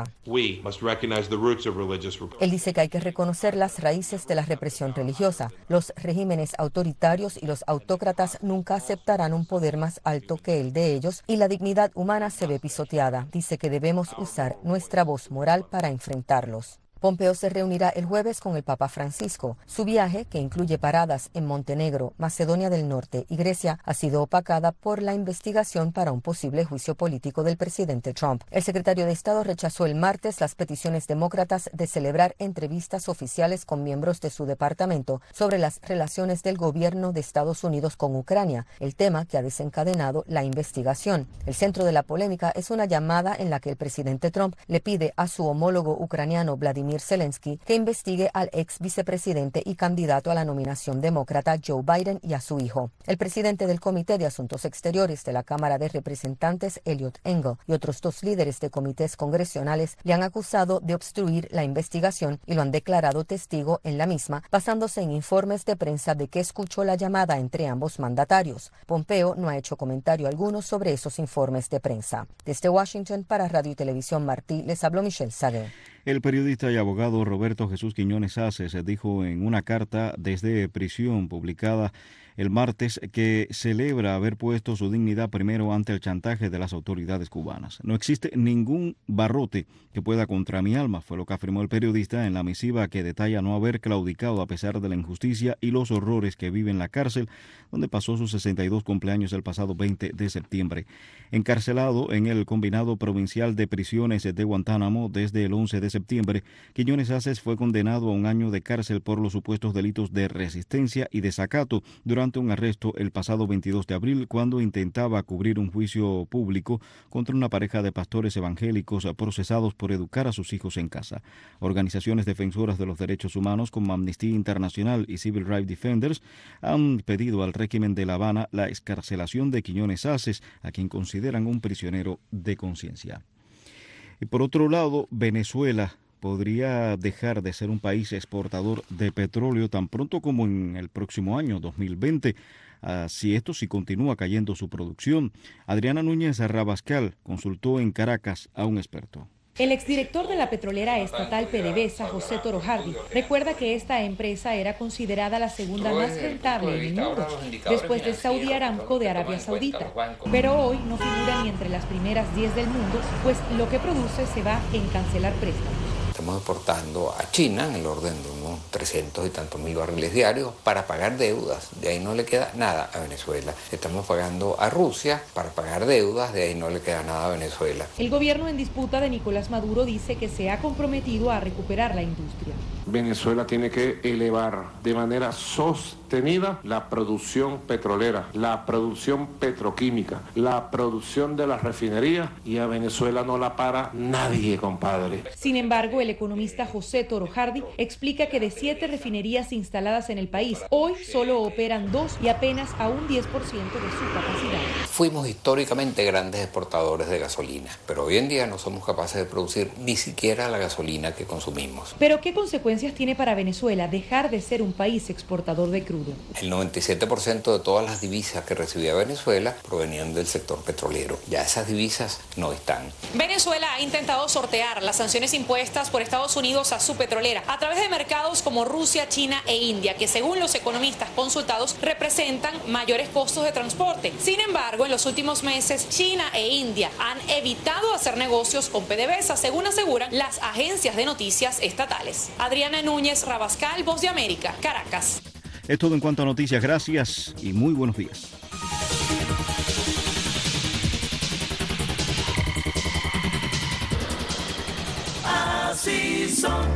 Él dice que hay que reconocer las raíces de la represión religiosa. Los regímenes autoritarios y los autócratas nunca aceptarán un poder más alto que el de ellos y la dignidad humana se ve pisoteada. Dice que debemos usar nuestra voz moral para enfrentarlos. Pompeo se reunirá el jueves con el Papa Francisco. Su viaje, que incluye paradas en Montenegro, Macedonia del Norte y Grecia, ha sido opacada por la investigación para un posible juicio político del presidente Trump. El secretario de Estado rechazó el martes las peticiones demócratas de celebrar entrevistas oficiales con miembros de su departamento sobre las relaciones del gobierno de Estados Unidos con Ucrania, el tema que ha desencadenado la investigación. El centro de la polémica es una llamada en la que el presidente Trump le pide a su homólogo ucraniano Vladimir Zelensky que investigue al ex vicepresidente y candidato a la nominación demócrata Joe Biden y a su hijo. El presidente del Comité de Asuntos Exteriores de la Cámara de Representantes, Eliot Engel, y otros dos líderes de comités congresionales le han acusado de obstruir la investigación y lo han declarado testigo en la misma, basándose en informes de prensa de que escuchó la llamada entre ambos mandatarios. Pompeo no ha hecho comentario alguno sobre esos informes de prensa. Desde Washington, para Radio y Televisión Martí, les habló Michelle Sagué. El periodista y abogado Roberto Jesús Quiñones Aces dijo en una carta desde prisión publicada el martes que celebra haber puesto su dignidad primero ante el chantaje de las autoridades cubanas. No existe ningún barrote que pueda contra mi alma, fue lo que afirmó el periodista en la misiva que detalla no haber claudicado a pesar de la injusticia y los horrores que vive en la cárcel, donde pasó sus 62 cumpleaños el pasado 20 de septiembre. Encarcelado en el Combinado Provincial de Prisiones de Guantánamo desde el 11 de septiembre, Quiñones Aces fue condenado a 1 año de cárcel por los supuestos delitos de resistencia y desacato durante un arresto el pasado 22 de abril cuando intentaba cubrir un juicio público contra una pareja de pastores evangélicos procesados por educar a sus hijos en casa. Organizaciones defensoras de los derechos humanos como Amnistía Internacional y Civil Rights Defenders han pedido al régimen de La Habana la excarcelación de Quiñones Aces, a quien consideran un prisionero de conciencia. Y por otro lado, Venezuela podría dejar de ser un país exportador de petróleo tan pronto como en el próximo año 2020, si continúa cayendo su producción. Adriana Núñez Rabascal consultó en Caracas a un experto. El exdirector de la petrolera estatal PDVSA, José Torojardi, recuerda que esta empresa era considerada la segunda más rentable en el mundo, después de Saudi Aramco de Arabia Saudita. Pero hoy no figura ni entre las primeras 10 del mundo, pues lo que produce se va en cancelar préstamos. Estamos exportando a China en el orden de unos 300 y tantos mil barriles diarios para pagar deudas. De ahí no le queda nada a Venezuela. Estamos pagando a Rusia para pagar deudas. De ahí no le queda nada a Venezuela. El gobierno en disputa de Nicolás Maduro dice que se ha comprometido a recuperar la industria. Venezuela tiene que elevar de manera sostenida la producción petrolera, la producción petroquímica, la producción de las refinerías, y a Venezuela no la para nadie, compadre. Sin embargo, el economista José Torojardi explica que de 7 refinerías instaladas en el país, hoy solo operan 2 y apenas a un 10% de su capacidad. Fuimos históricamente grandes exportadores de gasolina, pero hoy en día no somos capaces de producir ni siquiera la gasolina que consumimos. ¿Pero qué consecuencias tiene para Venezuela dejar de ser un país exportador de crudo? crudo. El 97% de todas las divisas que recibía Venezuela provenían del sector petrolero. Ya esas divisas no están. Venezuela ha intentado sortear las sanciones impuestas por Estados Unidos a su petrolera a través de mercados como Rusia, China e India, que según los economistas consultados representan mayores costos de transporte. Sin embargo, en los últimos meses, China e India han evitado hacer negocios con PDVSA, según aseguran las agencias de noticias estatales. Adriana Núñez Rabascal, Voz de América, Caracas. Es todo en cuanto a noticias. Gracias y muy buenos días. Así son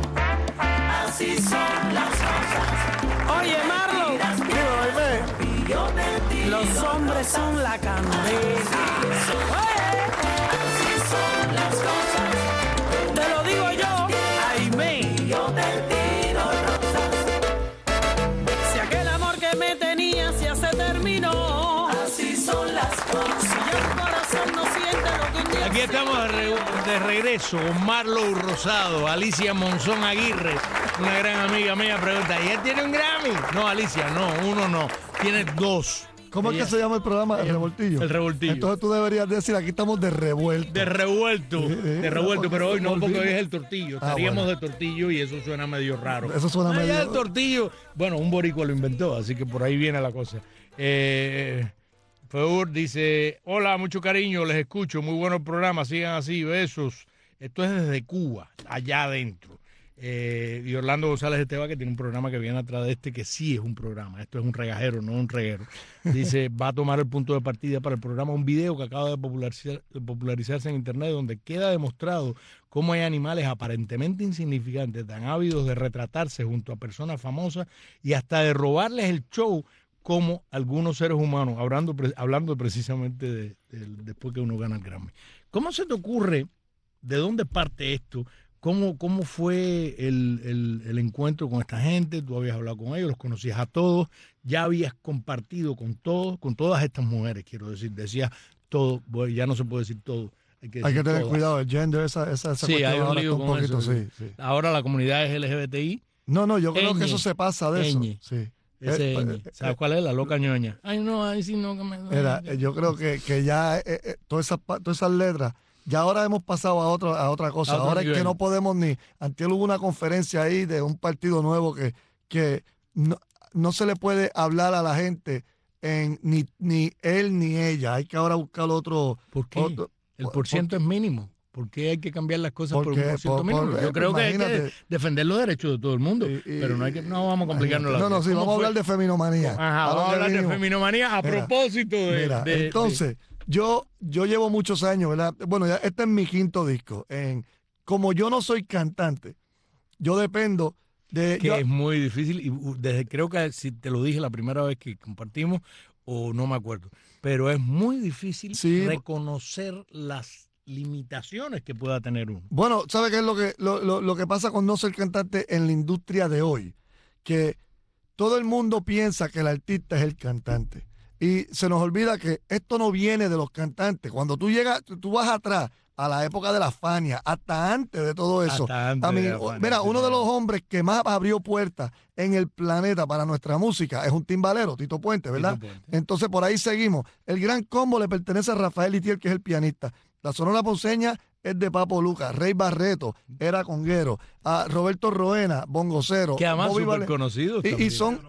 las cosas. Oye, Marlon, los hombres son la candela. Oye, así son las cosas. Te lo digo yo, Aimé. Yo te tiro rosas. Si aquel amor que me tenías ya se terminó. Así son las cosas. Si ya el corazón no siente lo que un día. Aquí estamos de regreso con Marlo Rosado, Alicia Monzón Aguirre, una gran amiga mía, pregunta, ¿y él tiene un Grammy? No, Alicia, no, uno no, tiene dos. ¿Cómo es que se llama el programa? El Revoltillo. El Revoltillo. Entonces tú deberías decir, aquí estamos de revuelto. De revuelto, pero hoy no, porque hoy es el tortillo. Estaríamos bueno. de tortillo y eso suena medio raro. Eso suena medio... El tortillo, bueno, un boricua lo inventó, así que por ahí viene la cosa. Feur dice, hola, mucho cariño, les escucho, muy bueno el programa, sigan así, besos. Esto es desde Cuba, allá adentro. Y Orlando González Esteban, que tiene un programa que viene atrás de este, que sí es un programa, esto es un regajero, no un reguero. Dice, va a tomar el punto de partida para el programa un video que acaba de popularizarse en internet, donde queda demostrado cómo hay animales aparentemente insignificantes, tan ávidos de retratarse junto a personas famosas y hasta de robarles el show, como algunos seres humanos, hablando precisamente de después que uno gana el Grammy. ¿Cómo se te ocurre? ¿De dónde parte esto? ¿Cómo fue el encuentro con esta gente? Tú habías hablado con ellos, los conocías a todos, ya habías compartido con todos, con todas estas mujeres, quiero decir, decías todo, bueno, ya no se puede decir todo. Hay que tener todas. cuidado, el gender, esa sí, hay un lío con poquito, eso. Sí. Ahora la comunidad es LGBTI. No, yo creo que eso se pasa de eso. Sí. ¿Sabes cuál es? La loca ñoña. Ay, no, ahí sí no. Yo creo que ya todas esas letras, ya ahora hemos pasado a otra cosa. Ahora es que no podemos ni... Antes hubo una conferencia ahí de un partido nuevo que no se le puede hablar a la gente ni él ni ella. Hay que ahora buscar otro... ¿Por qué? El porciento es mínimo. ¿Por qué hay que cambiar las cosas por un porciento mínimo? Yo creo que hay que defender los derechos de todo el mundo, pero no vamos a complicarnos la vida. No, sí, vamos a hablar de feminomanía. Ajá, vamos a hablar de feminomanía a propósito de... Entonces, yo llevo muchos años, ¿verdad? Bueno, ya este es mi quinto disco. Como yo no soy cantante, yo dependo de... es muy difícil, y creo que si te lo dije la primera vez que compartimos, o no me acuerdo, pero es muy difícil reconocer las limitaciones que pueda tener uno. Bueno, ¿sabe qué es lo que pasa con no ser cantante en la industria de hoy? Que todo el mundo piensa que el artista es el cantante. Y se nos olvida que esto no viene de los cantantes. Cuando tú vas atrás a la época de la Fania, hasta antes de todo eso. Mira, uno de los hombres que más abrió puertas en el planeta para nuestra música es un timbalero, Tito Puente, ¿verdad? Entonces por ahí seguimos. El gran combo le pertenece a Rafael Itiel, que es el pianista. La Sonora Ponceña es de Papo Lucas. Rey Barreto era conguero. A Roberto Roena, bongocero. Que además súper conocidos. Y son...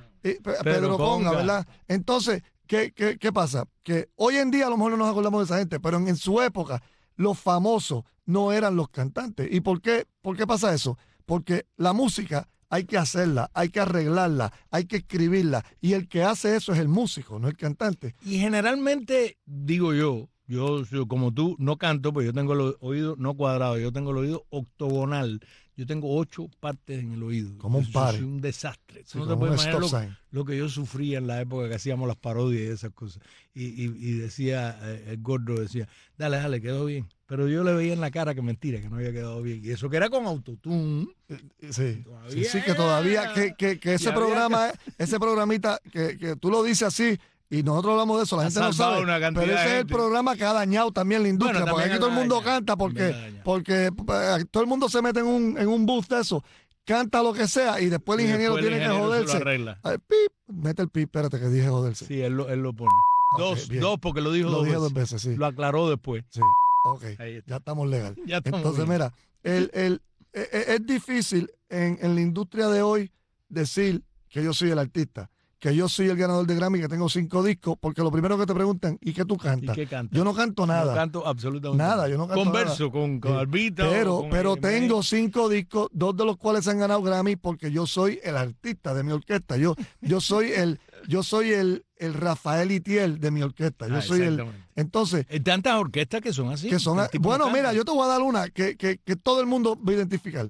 Pedro Conga, ¿verdad? Entonces, ¿qué pasa? Que hoy en día a lo mejor no nos acordamos de esa gente, pero en su época los famosos no eran los cantantes. ¿Y por qué pasa eso? Porque la música hay que hacerla, hay que arreglarla, hay que escribirla. Y el que hace eso es el músico, no el cantante. Y generalmente, digo yo como tú no canto, pues yo tengo el oído no cuadrado, yo tengo el oído octogonal. Yo tengo 8 partes en el oído. Como un par. Soy un desastre. Sí, no te puedes imaginar lo que yo sufría en la época que hacíamos las parodias y esas cosas. Y decía, el gordo decía, dale, quedó bien. Pero yo le veía en la cara que mentira, que no había quedado bien. Y eso que era con autotune. Sí, que todavía, que ese programa, ese programita, que tú lo dices así, y nosotros hablamos de eso, la gente no sabe, pero ese es el programa que ha dañado también la industria, porque aquí todo el mundo canta, porque todo el mundo se mete en un bus de eso. canta lo que sea y después el ingeniero tiene que joderse. Pip, mete el pip, espérate que dije joderse. Sí, él lo pone. Okay, dos porque lo dijo dos veces. Sí. Lo aclaró después. Sí, ok, ya estamos legal. Entonces, bien. mira, es difícil en la industria de hoy decir que yo soy el artista, que yo soy el ganador de Grammy, que tengo 5 discos, porque lo primero que te preguntan, ¿y qué tú cantas? ¿Y qué cantas? Yo no canto nada. No canto absolutamente nada. Yo no canto Converso nada. con Albita. Pero tengo 5 discos, 2 de los cuales han ganado Grammy porque yo soy el artista de mi orquesta. Yo soy el Rafael Itiel de mi orquesta. Yo soy el. Entonces. Hay tantas orquestas que son así. Bueno, mira, yo te voy a dar una que todo el mundo va a identificar.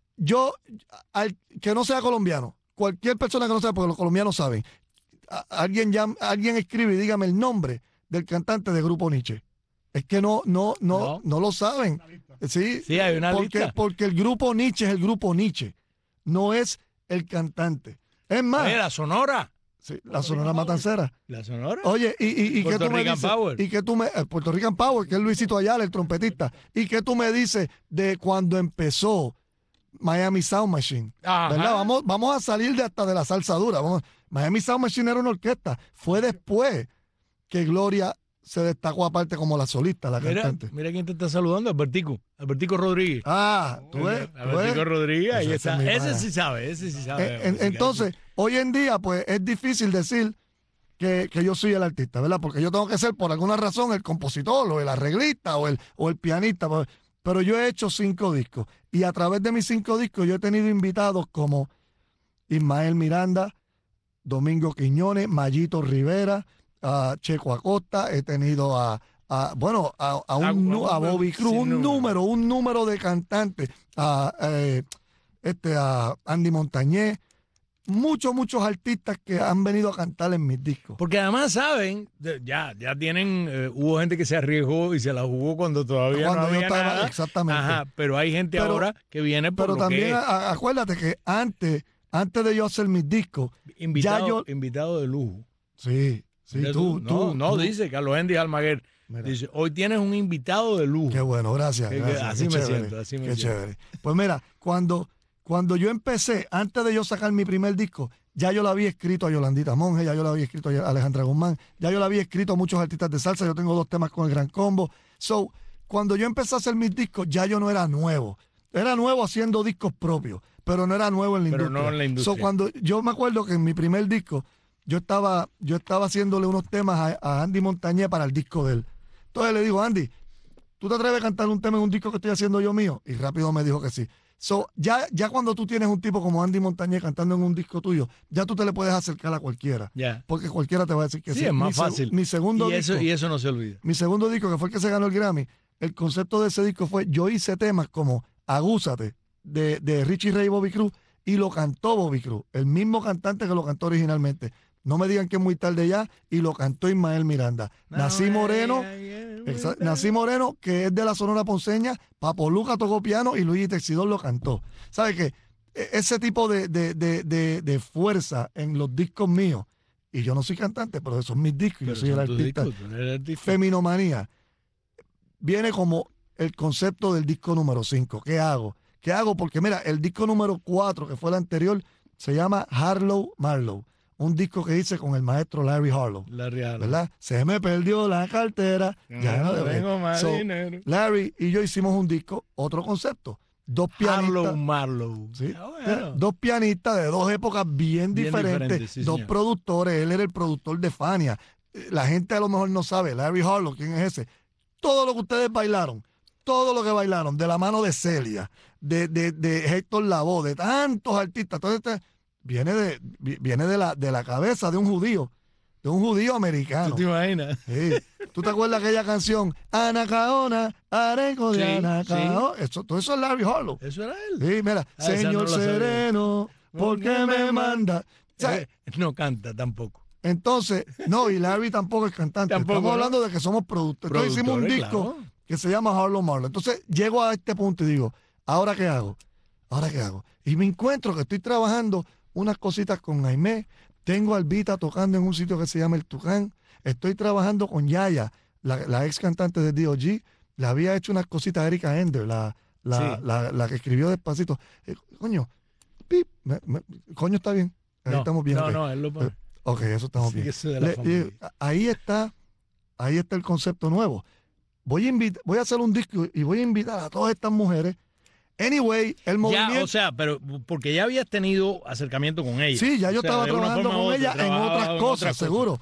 Que no sea colombiano, cualquier persona que no sea, porque los colombianos saben, alguien escribe y dígame el nombre del cantante de Grupo Nietzsche. Es que no lo saben. Sí, hay una lista. Porque el Grupo Nietzsche es el Grupo Nietzsche, no es el cantante. Es más. La Sonora. Sí, la Sonora Matancera. La Sonora. Oye, y que tú me dices, Power. y que tú me Puerto Rican Power, que es Luisito Ayala, el trompetista. Y que tú me dices de cuando empezó Miami Sound Machine. Ajá. ¿Verdad? Vamos a salir hasta de la salsa dura. Miami Sound Machine era una orquesta. Fue después que Gloria se destacó aparte como la solista, la cantante. Mira quién te está saludando, Albertico Rodríguez. ¿Tú ves? Albertico Rodríguez, ahí está. Ese sí sabe. Entonces, hoy en día, pues, es difícil decir que yo soy el artista, ¿verdad? Porque yo tengo que ser, por alguna razón, el compositor, o el arreglista, o el pianista. Pero yo he hecho 5 discos. Y a través de mis 5 discos yo he tenido invitados como Ismael Miranda, Domingo Quiñones, Mayito Rivera, Checo Acosta, he tenido a Bobby Cruz, un número de cantantes, a Andy Montañez, muchos artistas que han venido a cantar en mis discos. Porque además saben, ya tienen, hubo gente que se arriesgó y se la jugó cuando todavía no había nada. Exactamente. Ajá, pero hay gente ahora que viene por pero lo también que acuérdate que antes de yo hacer mis discos, invitado de lujo. Sí, tú. Dice Carlos Henry Almaguer. Mira. Dice, hoy tienes un invitado de lujo. Qué bueno, gracias. Así me siento. Qué chévere. Pues mira, cuando yo empecé, antes de yo sacar mi primer disco, ya yo le había escrito a Yolandita Monge, ya yo le había escrito a Alejandra Guzmán, ya yo le había escrito a muchos artistas de salsa, yo tengo 2 temas con el Gran Combo. So, cuando yo empecé a hacer mis discos, ya yo no era nuevo. Era nuevo haciendo discos propios, pero no era nuevo en la industria. No en la industria. So, cuando yo me acuerdo que en mi primer disco, yo estaba haciéndole unos temas a Andy Montañez para el disco de él. Entonces le digo, Andy, ¿tú te atreves a cantar un tema en un disco que estoy haciendo yo mío? Y rápido me dijo que sí. So, ya cuando tú tienes un tipo como Andy Montañez cantando en un disco tuyo, ya tú te le puedes acercar a cualquiera. Porque cualquiera te va a decir que sí. Sí, es más fácil. Mi segundo disco, y eso no se olvida. Mi segundo disco, que fue el que se ganó el Grammy, el concepto de ese disco fue, yo hice temas como Agúzate, de Richie Ray y Bobby Cruz, y lo cantó Bobby Cruz, el mismo cantante que lo cantó originalmente. No me digan que es muy tarde ya, y lo cantó Ismael Miranda. Nací Moreno, que es de la Sonora Ponceña, Papo Luca tocó piano y Luigi Texidor lo cantó. ¿Sabes qué? Ese tipo de fuerza en los discos míos, y yo no soy cantante, pero esos son mis discos, yo soy el artista. Feminomanía viene como el concepto del disco número 5. ¿Qué hago? Porque mira, el disco número 4, que fue el anterior, se llama Harlow Marlow. Un disco que hice con el maestro Larry Harlow. ¿Verdad? Se me perdió la cartera. Ya no tengo más dinero. Larry y yo hicimos un disco, otro concepto. 2 pianistas. Harlow Marlow. ¿Sí? 2 pianistas de 2 épocas bien diferentes. Sí, 2 señor. productores. Él era el productor de Fania. La gente a lo mejor no sabe. Larry Harlow, ¿quién es ese? Todo lo que ustedes bailaron. Todo lo que bailaron. De la mano de Celia. De Héctor Lavoe. De tantos artistas. Todo viene de la cabeza de un judío americano. ¿Tú te imaginas? Sí. ¿Tú te acuerdas de aquella canción? Anacaona, arenco de Anacaona. Todo eso es Larry Harlow. Eso era él. Sí, mira, Señor Sereno, ¿por qué me manda? No canta tampoco. Entonces, no, y Larry tampoco es cantante. Estamos hablando de que somos productores. Entonces hicimos un disco que se llama Harlow Marlow. Entonces llego a este punto y digo, ¿ahora qué hago? Y me encuentro que estoy trabajando unas cositas con Aimé, tengo a Albita tocando en un sitio que se llama El Tucán, estoy trabajando con Yaya, la ex cantante de D.O.G., le había hecho unas cositas a Erika Ender, la que escribió Despacito. Coño, pip, coño, está bien. Ahí estamos bien. No, okay. no, él lo pone. Ok, eso estamos Sí, bien. eso de la familia. Ahí está el concepto nuevo. Voy a hacer un disco y voy a invitar a todas estas mujeres. Anyway, el movimiento... Ya, o sea, pero porque ya habías tenido acercamiento con ella. Sí, ya yo O sea, estaba de una trabajando forma u con otra, ella en trabajaba otras cosas, seguro.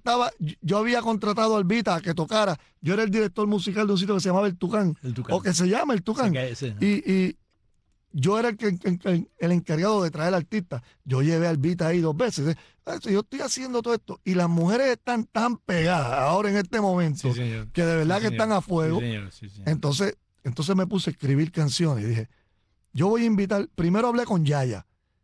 Yo había contratado a Albita a que tocara. Yo era el director musical de un sitio que se llamaba El Tucán. El Tucán. O que se llama El Tucán. Sí. Y yo era el encargado de traer artistas. Yo llevé a Albita ahí 2 veces. Yo estoy haciendo todo esto. Y las mujeres están tan pegadas ahora en este momento Sí, señor. que de verdad Sí, que señor. están a fuego. Sí, señor. Sí, señor. Entonces me puse a escribir canciones y dije, yo voy a invitar, primero hablé con Yaya,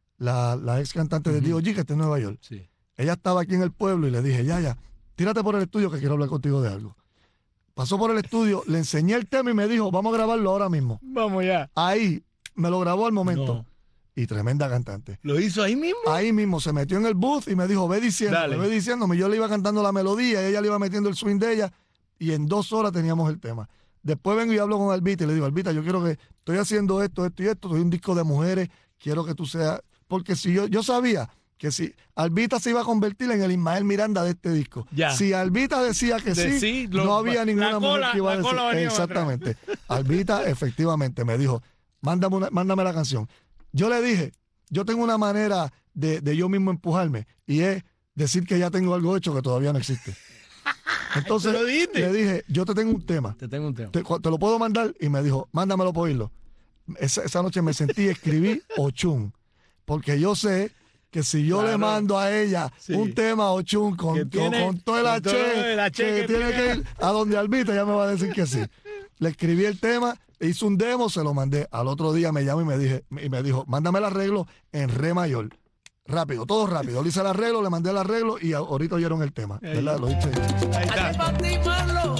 la ex cantante de D.O.G. que está en Nueva York. Sí. Ella estaba aquí en el pueblo y le dije, Yaya, tírate por el estudio que quiero hablar contigo de algo. Pasó por el estudio, le enseñé el tema y me dijo, vamos a grabarlo ahora mismo. Vamos ya. Ahí, me lo grabó al momento. No. Y tremenda cantante. ¿Lo hizo ahí mismo? Ahí mismo, se metió en el booth y me dijo, ve diciéndome. Yo le iba cantando la melodía y ella le iba metiendo el swing de ella y en 2 horas teníamos el tema. Después vengo y hablo con Albita y le digo, Albita, yo quiero que estoy haciendo esto y esto, soy un disco de mujeres, quiero que tú seas... Porque si yo sabía que si Albita se iba a convertir en el Ismael Miranda de este disco. Ya. Si Albita decía que no había ninguna mujer que iba a decir. Exactamente. Albita efectivamente me dijo, mándame la canción. Yo le dije, yo tengo una manera de yo mismo empujarme y es decir que ya tengo algo hecho que todavía no existe. Entonces le dije, yo te tengo un tema. Te tengo un tema. Te lo puedo mandar y me dijo, mándamelo por oírlo. Esa noche me sentí y escribí Ochun. Porque yo sé que si yo le mando a ella un tema Ochun con todo el H que tiene que ir a donde Albita, ella me va a decir que sí. Le escribí el tema, hice un demo, se lo mandé. Al otro día me llamó y me dijo, mándame el arreglo en re mayor. Rápido, todo rápido. Le hice el arreglo, le mandé el arreglo y ahorita oyeron el tema. ¿Verdad? Lo hice. Ahí está.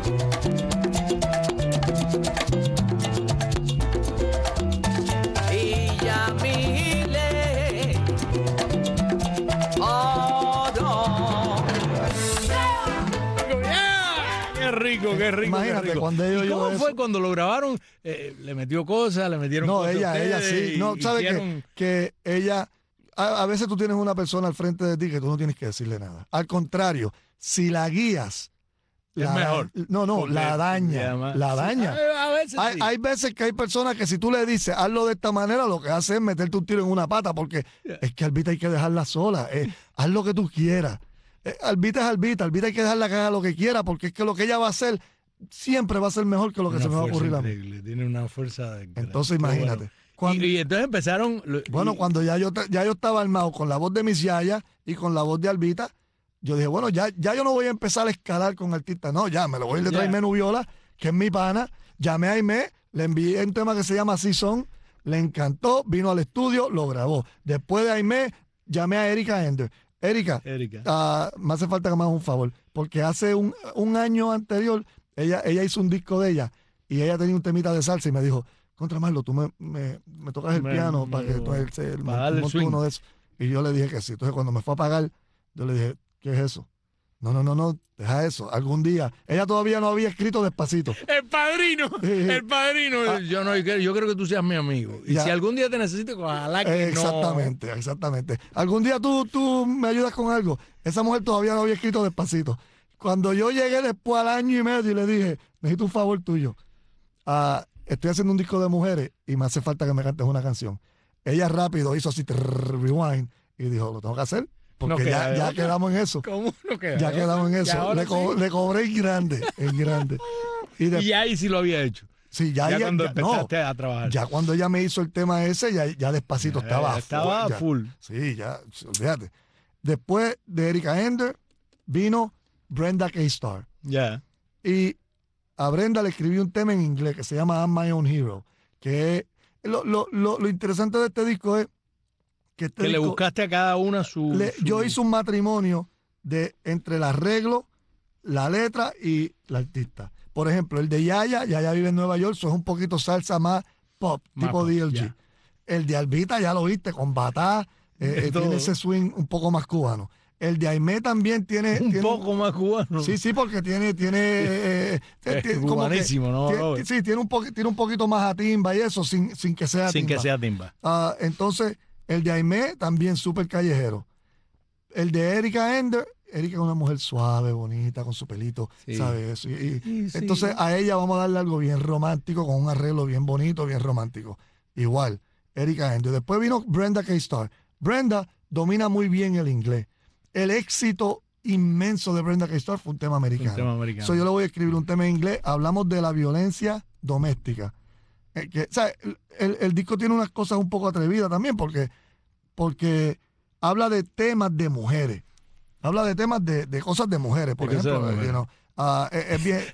Y ya mile. Oh, no. Qué rico, qué rico. Imagínate, qué rico. cuando ellos ¿Y cómo oyó fue eso? cuando lo grabaron? ¿Le metió cosas? ¿Le metieron No, cosas? ella sí. No, ¿sabes hicieron... que ella... A veces tú tienes una persona al frente de ti que tú no tienes que decirle nada. Al contrario, si la guías... Es mejor. Porque la daña. La daña. A veces sí. Hay veces que hay personas que si tú le dices, hazlo de esta manera, lo que hace es meterte un tiro en una pata, porque es que Albita hay que dejarla sola. Haz lo que tú quieras. Albita es Albita. Albita hay que dejarla que haga lo que quiera, porque es que lo que ella va a hacer siempre va a ser mejor que lo que se me va a ocurrir a mí. Tiene una fuerza de... Entonces, imagínate. Y entonces empezaron... Cuando ya yo estaba armado con la voz de Miss Yaya y con la voz de Albita, yo dije, bueno, ya yo no voy a empezar a escalar con artistas. No, ya me lo voy a ir detrás de Menú Viola, que es mi pana. Llamé a Aimé, le envié un tema que se llama Así Son, le encantó, vino al estudio, lo grabó. Después de Aimé, llamé a Erika Ender. Erika, me hace falta que me hagas un favor, porque hace un año anterior, ella hizo un disco de ella y ella tenía un temita de salsa y me dijo, contra Marlo, tú me tocas el piano para que tú el uno de eso. Y yo le dije que sí. Entonces cuando me fue a pagar, yo le dije, ¿qué es eso? No, deja eso. Algún día. Ella todavía no había escrito Despacito. El padrino. Yo creo que tú seas mi amigo. Y si algún día te necesito, ojalá que Exactamente. Algún día tú me ayudas con algo. Esa mujer todavía no había escrito Despacito. Cuando yo llegué después al año y medio y le dije, necesito un favor tuyo. Estoy haciendo un disco de mujeres y me hace falta que me cantes una canción. Ella rápido hizo así, rewind, y dijo, lo tengo que hacer. Porque ya quedamos en eso. ¿Cómo no queda? Ya quedamos en eso. Le cobré en grande. Y ahí sí lo había hecho. Sí, ya cuando empezaste a trabajar. Ya cuando ella me hizo el tema ese, ya Despacito estaba full. Sí, ya, olvídate. Después de Erika Ender, vino Brenda K. Star. Ya. Y a Brenda le escribí un tema en inglés que se llama I'm My Own Hero. Que lo interesante de este disco es que le buscaste a cada una su... Yo hice un matrimonio entre el arreglo, la letra y la artista. Por ejemplo, el de Yaya vive en Nueva York, eso es un poquito salsa más pop, tipo DLG. Yeah. El de Albita ya lo viste, con batá, tiene ese swing un poco más cubano. El de Aimé también tiene... Un poco más cubano. Sí, porque tiene es cubanísimo, ¿no? Sí, tiene un poquito más a timba y eso, sin que sea timba. Sin que sea timba. Entonces, el de Aimé también súper callejero. El de Erika Ender, Erika es una mujer suave, bonita, con su pelito, ¿sabes? Sí. Entonces, a ella vamos a darle algo bien romántico, con un arreglo bien bonito, bien romántico. Igual, Erika Ender. Después vino Brenda K. Starr. Brenda domina muy bien el inglés. El éxito inmenso de Brenda K. Starr fue un tema americano. Yo le voy a escribir un tema en inglés. Hablamos de la violencia doméstica. El disco tiene unas cosas un poco atrevidas también porque habla de temas de mujeres. Habla de temas de cosas de mujeres, por ejemplo. Es bien...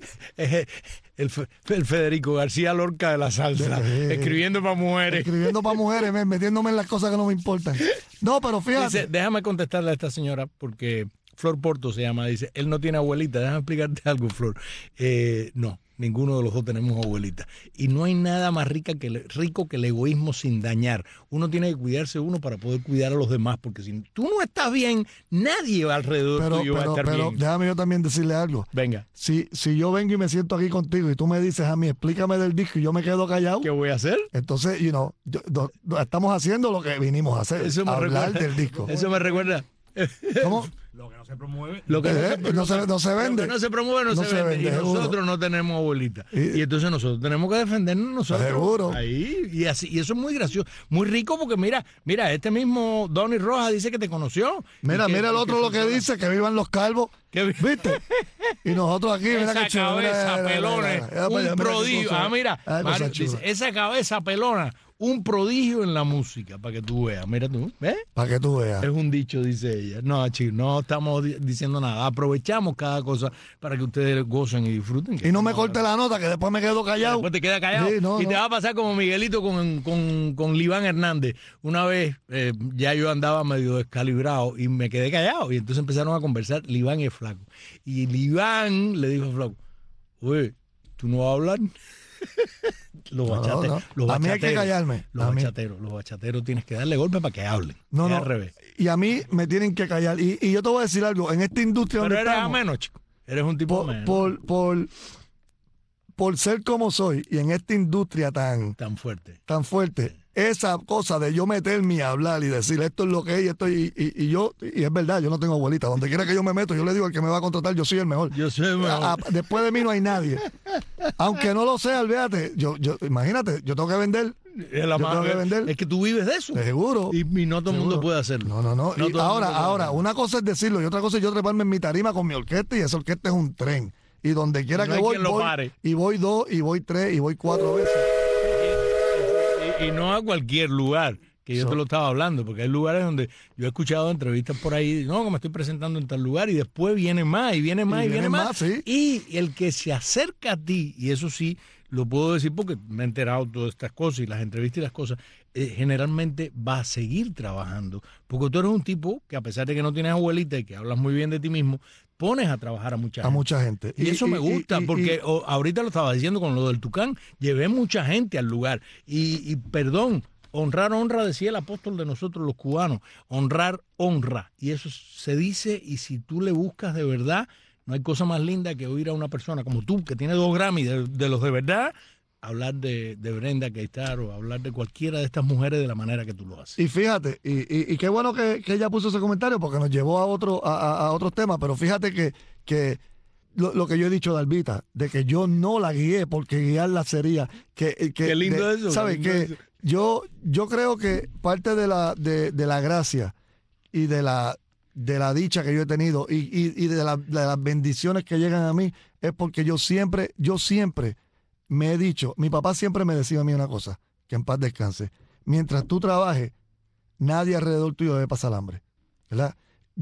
el Federico García Lorca de la salsa, escribiendo para mujeres. Escribiendo para mujeres, metiéndome en las cosas que no me importan. No, pero fíjate. Dice, déjame contestarle a esta señora, porque Flor Porto se llama, dice, él no tiene abuelita. Déjame explicarte algo, Flor. No, ninguno de los dos tenemos abuelita. Y no hay nada más rico que el egoísmo sin dañar. Uno tiene que cuidarse uno para poder cuidar a los demás, porque si tú no estás bien, nadie alrededor tuyo va a estar bien. Pero déjame yo también decirle algo. Venga. Si yo vengo y me siento aquí contigo y tú me dices a mí, explícame del disco y yo me quedo callado. ¿Qué voy a hacer? Entonces, estamos haciendo lo que vinimos a hacer. Hablar del disco. Eso me recuerda. ¿Cómo? Lo que no se promueve. No se vende. Lo que no se promueve no se vende. Y nosotros no tenemos abuelita. Y entonces nosotros tenemos que defendernos nosotros. Seguro. Ahí. Y eso es muy gracioso. Muy rico porque mira, este mismo Donny Rojas dice que te conoció. Mira el otro lo que dice, que vivan los calvos. ¿Viste? Y nosotros aquí, mira esa qué chévere. Cabeza pelona, un prodigio. Mira, Mario, dice, esa cabeza pelona. Un prodigio en la música, para que tú veas. Mira tú, ¿ves? Para que tú veas. Es un dicho, dice ella. No, chicos, no estamos diciendo nada. Aprovechamos cada cosa para que ustedes gocen y disfruten. Y no me corte la nota, que después me quedo callado. Después te quedas callado. Sí, te va a pasar como Miguelito con Liván Hernández. Una vez ya yo andaba medio descalibrado y me quedé callado. Y entonces empezaron a conversar Liván y el Flaco. Y Liván le dijo al Flaco, oye, ¿tú no vas a hablar? Los bachateros. A mí hay que callarme. Los bachateros tienes que darle golpe para que hablen. No. Al revés. Y a mí me tienen que callar. Y yo te voy a decir algo. En esta industria pero donde eres estamos, menos, chico. Eres un tipo menos. Por ser como soy y en esta industria tan fuerte, esa cosa de yo meterme y hablar y decir esto es lo que es y es verdad, yo no tengo abuelita. Donde quiera que yo me meto, yo le digo al que me va a contratar, yo soy el mejor. Yo soy el mejor. Después de mí no hay nadie. Aunque no lo sea, olvídate. Imagínate, yo tengo que vender. Es que tú vives de eso. Seguro. Y no todo el mundo puede hacerlo. No. Y ahora, una cosa es decirlo y otra cosa es yo treparme en mi tarima con mi orquesta y esa orquesta es un tren. Y donde quiera que voy, y voy 2, y voy 3, y voy 4 veces. Y no a cualquier lugar, que yo te lo estaba hablando, porque hay lugares donde yo he escuchado entrevistas por ahí, no, que me estoy presentando en tal lugar, y después viene más, y viene más. Sí. Y el que se acerca a ti, y eso sí, lo puedo decir porque me he enterado de todas estas cosas, y las entrevistas y las cosas, generalmente va a seguir trabajando, porque tú eres un tipo que a pesar de que no tienes abuelita y que hablas muy bien de ti mismo, pones a trabajar a mucha gente. Y eso me gusta, porque ahorita lo estaba diciendo con lo del Tucán, llevé mucha gente al lugar. Y perdón, honra, decía el apóstol de nosotros los cubanos, honra. Y eso se dice, y si tú le buscas de verdad, no hay cosa más linda que oír a una persona como tú, que tiene 2 Grammy de los de verdad, hablar de Brenda K. Starr o hablar de cualquiera de estas mujeres de la manera que tú lo haces. Y fíjate, y qué bueno que ella puso ese comentario porque nos llevó a otros temas, pero fíjate que lo que yo he dicho de Albita, de que yo no la guié porque guiarla sería qué lindo eso. ¿Sabes qué? Yo creo que parte de la gracia y de la dicha que yo he tenido y de las bendiciones que llegan a mí es porque yo siempre me he dicho, mi papá siempre me decía a mí una cosa, que en paz descanse, mientras tú trabajes, nadie alrededor tuyo debe pasar hambre, ¿verdad?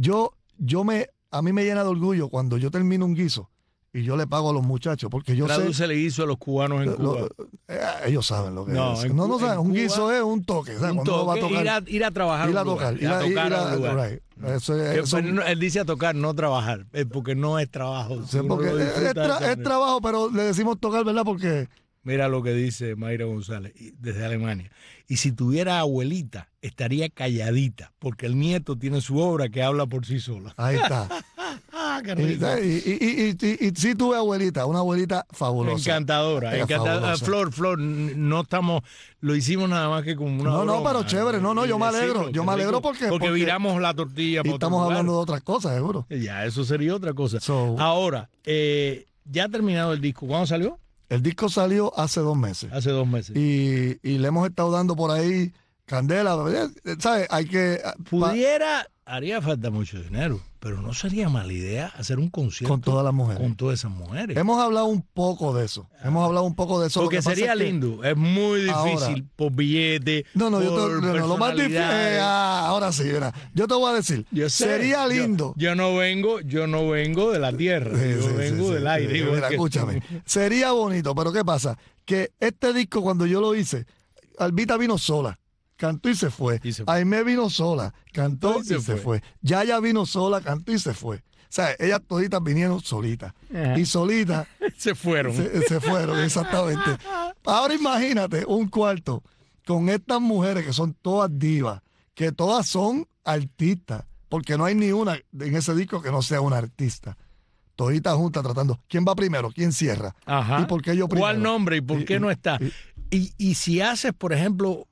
A mí me llena de orgullo cuando yo termino un guiso y yo le pago a los muchachos, porque yo Tradúcele guiso a los cubanos en Cuba. Ellos saben lo que es. No saben, un guiso es un toque, ¿sabes? Un toque, va a tocar, ir a trabajar. Ir a tocar. Right. Él dice a tocar, no trabajar, porque no es trabajo. Sí, porque es trabajo, pero le decimos tocar, ¿verdad? Porque Mira lo que dice Mayra González desde Alemania. Y si tuviera abuelita, estaría calladita, porque el nieto tiene su obra que habla por sí sola. Ahí está. Qué rico. Y sí tuve abuelita, una abuelita fabulosa. Encantadora. Fabulosa. Flor, no estamos, lo hicimos nada más que como una No, broma. pero chévere, yo me alegro. Yo me alegro porque viramos la tortilla. Y estamos hablando de otras cosas, seguro. Ya, eso sería otra cosa. Ahora, ya ha terminado el disco. ¿Cuándo salió? El disco salió hace 2 meses. Hace 2 meses. Y le hemos estado dando por ahí candela, ¿sabes? Hay que... Haría falta mucho dinero, pero no sería mala idea hacer un concierto con todas las mujeres. Con todas esas mujeres. Hemos hablado un poco de eso. Porque sería lindo. Es muy difícil por billete. Lo más difícil. Ahora sí, mira. Yo te voy a decir. Sería lindo. Yo no vengo de la tierra. Yo vengo del aire. Mira, escúchame. Sería bonito, pero ¿qué pasa? Que este disco, cuando yo lo hice, Albita vino sola. Cantó y se fue. Aimé vino sola, cantó y se fue. Yaya vino sola, cantó y se fue. O sea, ellas toditas vinieron solitas. Y solitas se fueron. Se fueron, exactamente. Ahora imagínate un cuarto con estas mujeres que son todas divas, que todas son artistas, porque no hay ni una en ese disco que no sea una artista. Toditas juntas tratando. ¿Quién va primero? ¿Quién cierra? Ajá. ¿Y por qué yo primero? ¿Cuál nombre y por qué no está? Y si haces, por ejemplo,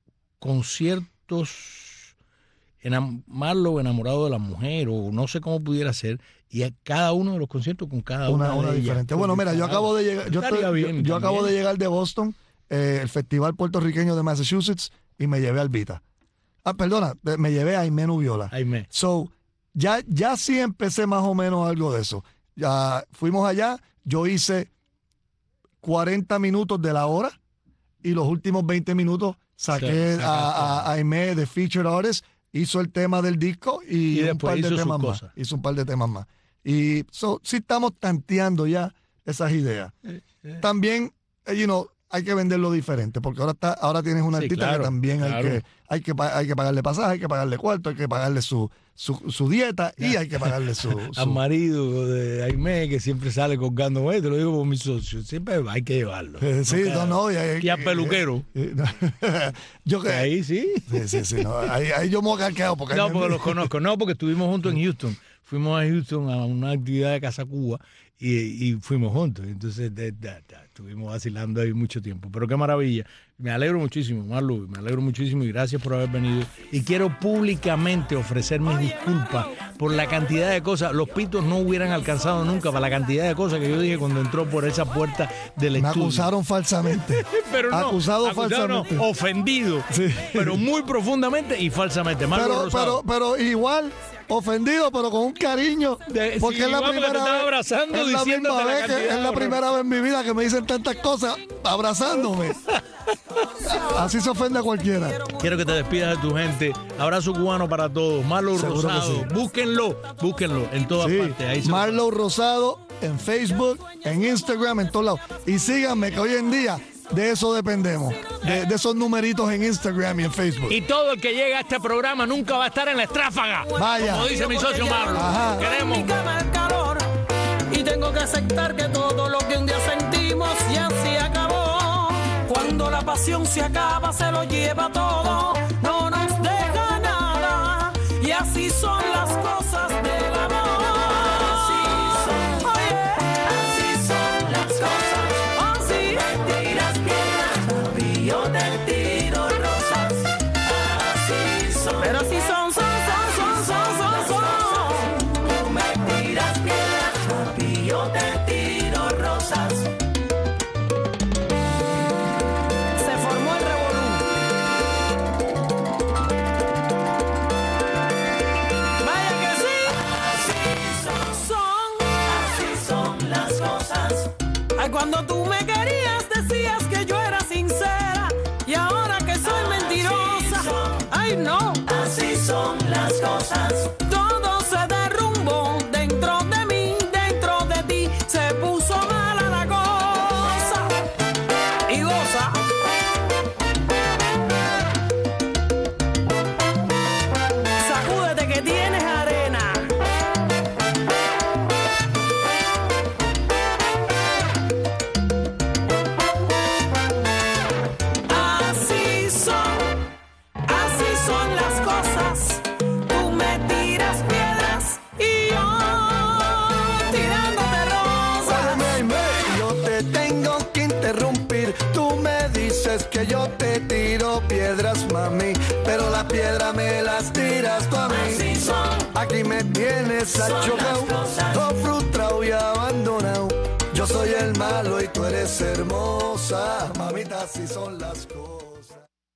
conciertos Marlo enamorado de la mujer, o no sé cómo pudiera ser, y a cada uno de los conciertos con cada una de diferente. Ellas. Bueno, mira, yo acabo de llegar, yo acabo de llegar de Boston, el Festival Puertorriqueño de Massachusetts, y me llevé a Albita. Me llevé a Aimé Nubiola. So, ya sí empecé más o menos algo de eso. Ya fuimos allá, yo hice 40 minutos de la hora, y los últimos 20 minutos saqué a Aimé de Featured Artist, hizo el tema del disco y un par de temas más. Hizo un par de temas más. Y sí estamos tanteando ya esas ideas. También, hay que venderlo diferente, porque ahora tienes un artista que también hay que pagarle pasaje, hay que pagarle cuarto, hay que pagarle su dieta y hay que pagarle al marido de Aimé, que siempre sale colgando, te lo digo por mi socio, siempre hay que llevarlo. Y al peluquero. Ahí sí. Ahí yo me voy a quedar porque los conozco. No, porque estuvimos juntos en Houston. Fuimos a Houston a una actividad de Casa Cuba y fuimos juntos. Entonces estuvimos vacilando ahí mucho tiempo. Pero qué maravilla. Me alegro muchísimo, Marlo. Me alegro muchísimo y gracias por haber venido. Y quiero públicamente ofrecer mis disculpas por la cantidad de cosas. Los pitos no hubieran alcanzado nunca para la cantidad de cosas que yo dije cuando entró por esa puerta del estudio. Me acusaron falsamente. Pero no, acusado falsamente. No, ofendido. Sí. Pero muy profundamente y falsamente. Pero igual... ofendido, pero con un cariño, porque es la primera vez en mi vida que me dicen tantas cosas abrazándome. Así se ofende a cualquiera. Quiero que te despidas de tu gente. Abrazo cubano para todos. Marlo Rosado, sí. Búsquenlo en todas partes. Ahí Marlo Rosado en Facebook, en Instagram, en todos lados. Y síganme, que hoy en día de eso dependemos, de esos numeritos en Instagram y en Facebook. Y todo el que llega a este programa nunca va a estar en la estráfaga. Vaya. Como dice mi socio Marlo. Ajá. Queremos. Y tengo que aceptar que todo lo que un día sentimos ya se acabó. Cuando la pasión se acaba, se lo lleva todo. No nos deja nada. Y así son las cosas del amor. Pero si son. Tú me tiras piedras, papi, yo te tiro rosas. Se formó el revolú. Vaya que sí. Así son las cosas. Ay, cuando tú me querías decías que yo era sincera. Y ahora que soy mentirosa. Ay, no. Así son las cosas. Todo se derrumbó dentro de mí, dentro de ti. Se puso mala la cosa. Y goza. Sacúdete que tienes arena. es que yo te tiro piedras, mami, pero la piedra me las tiras tú a mí. Así son. Aquí me tienes achocado, todo frustrado y abandonado. Yo soy el malo y tú eres hermosa, mamita, así son las cosas.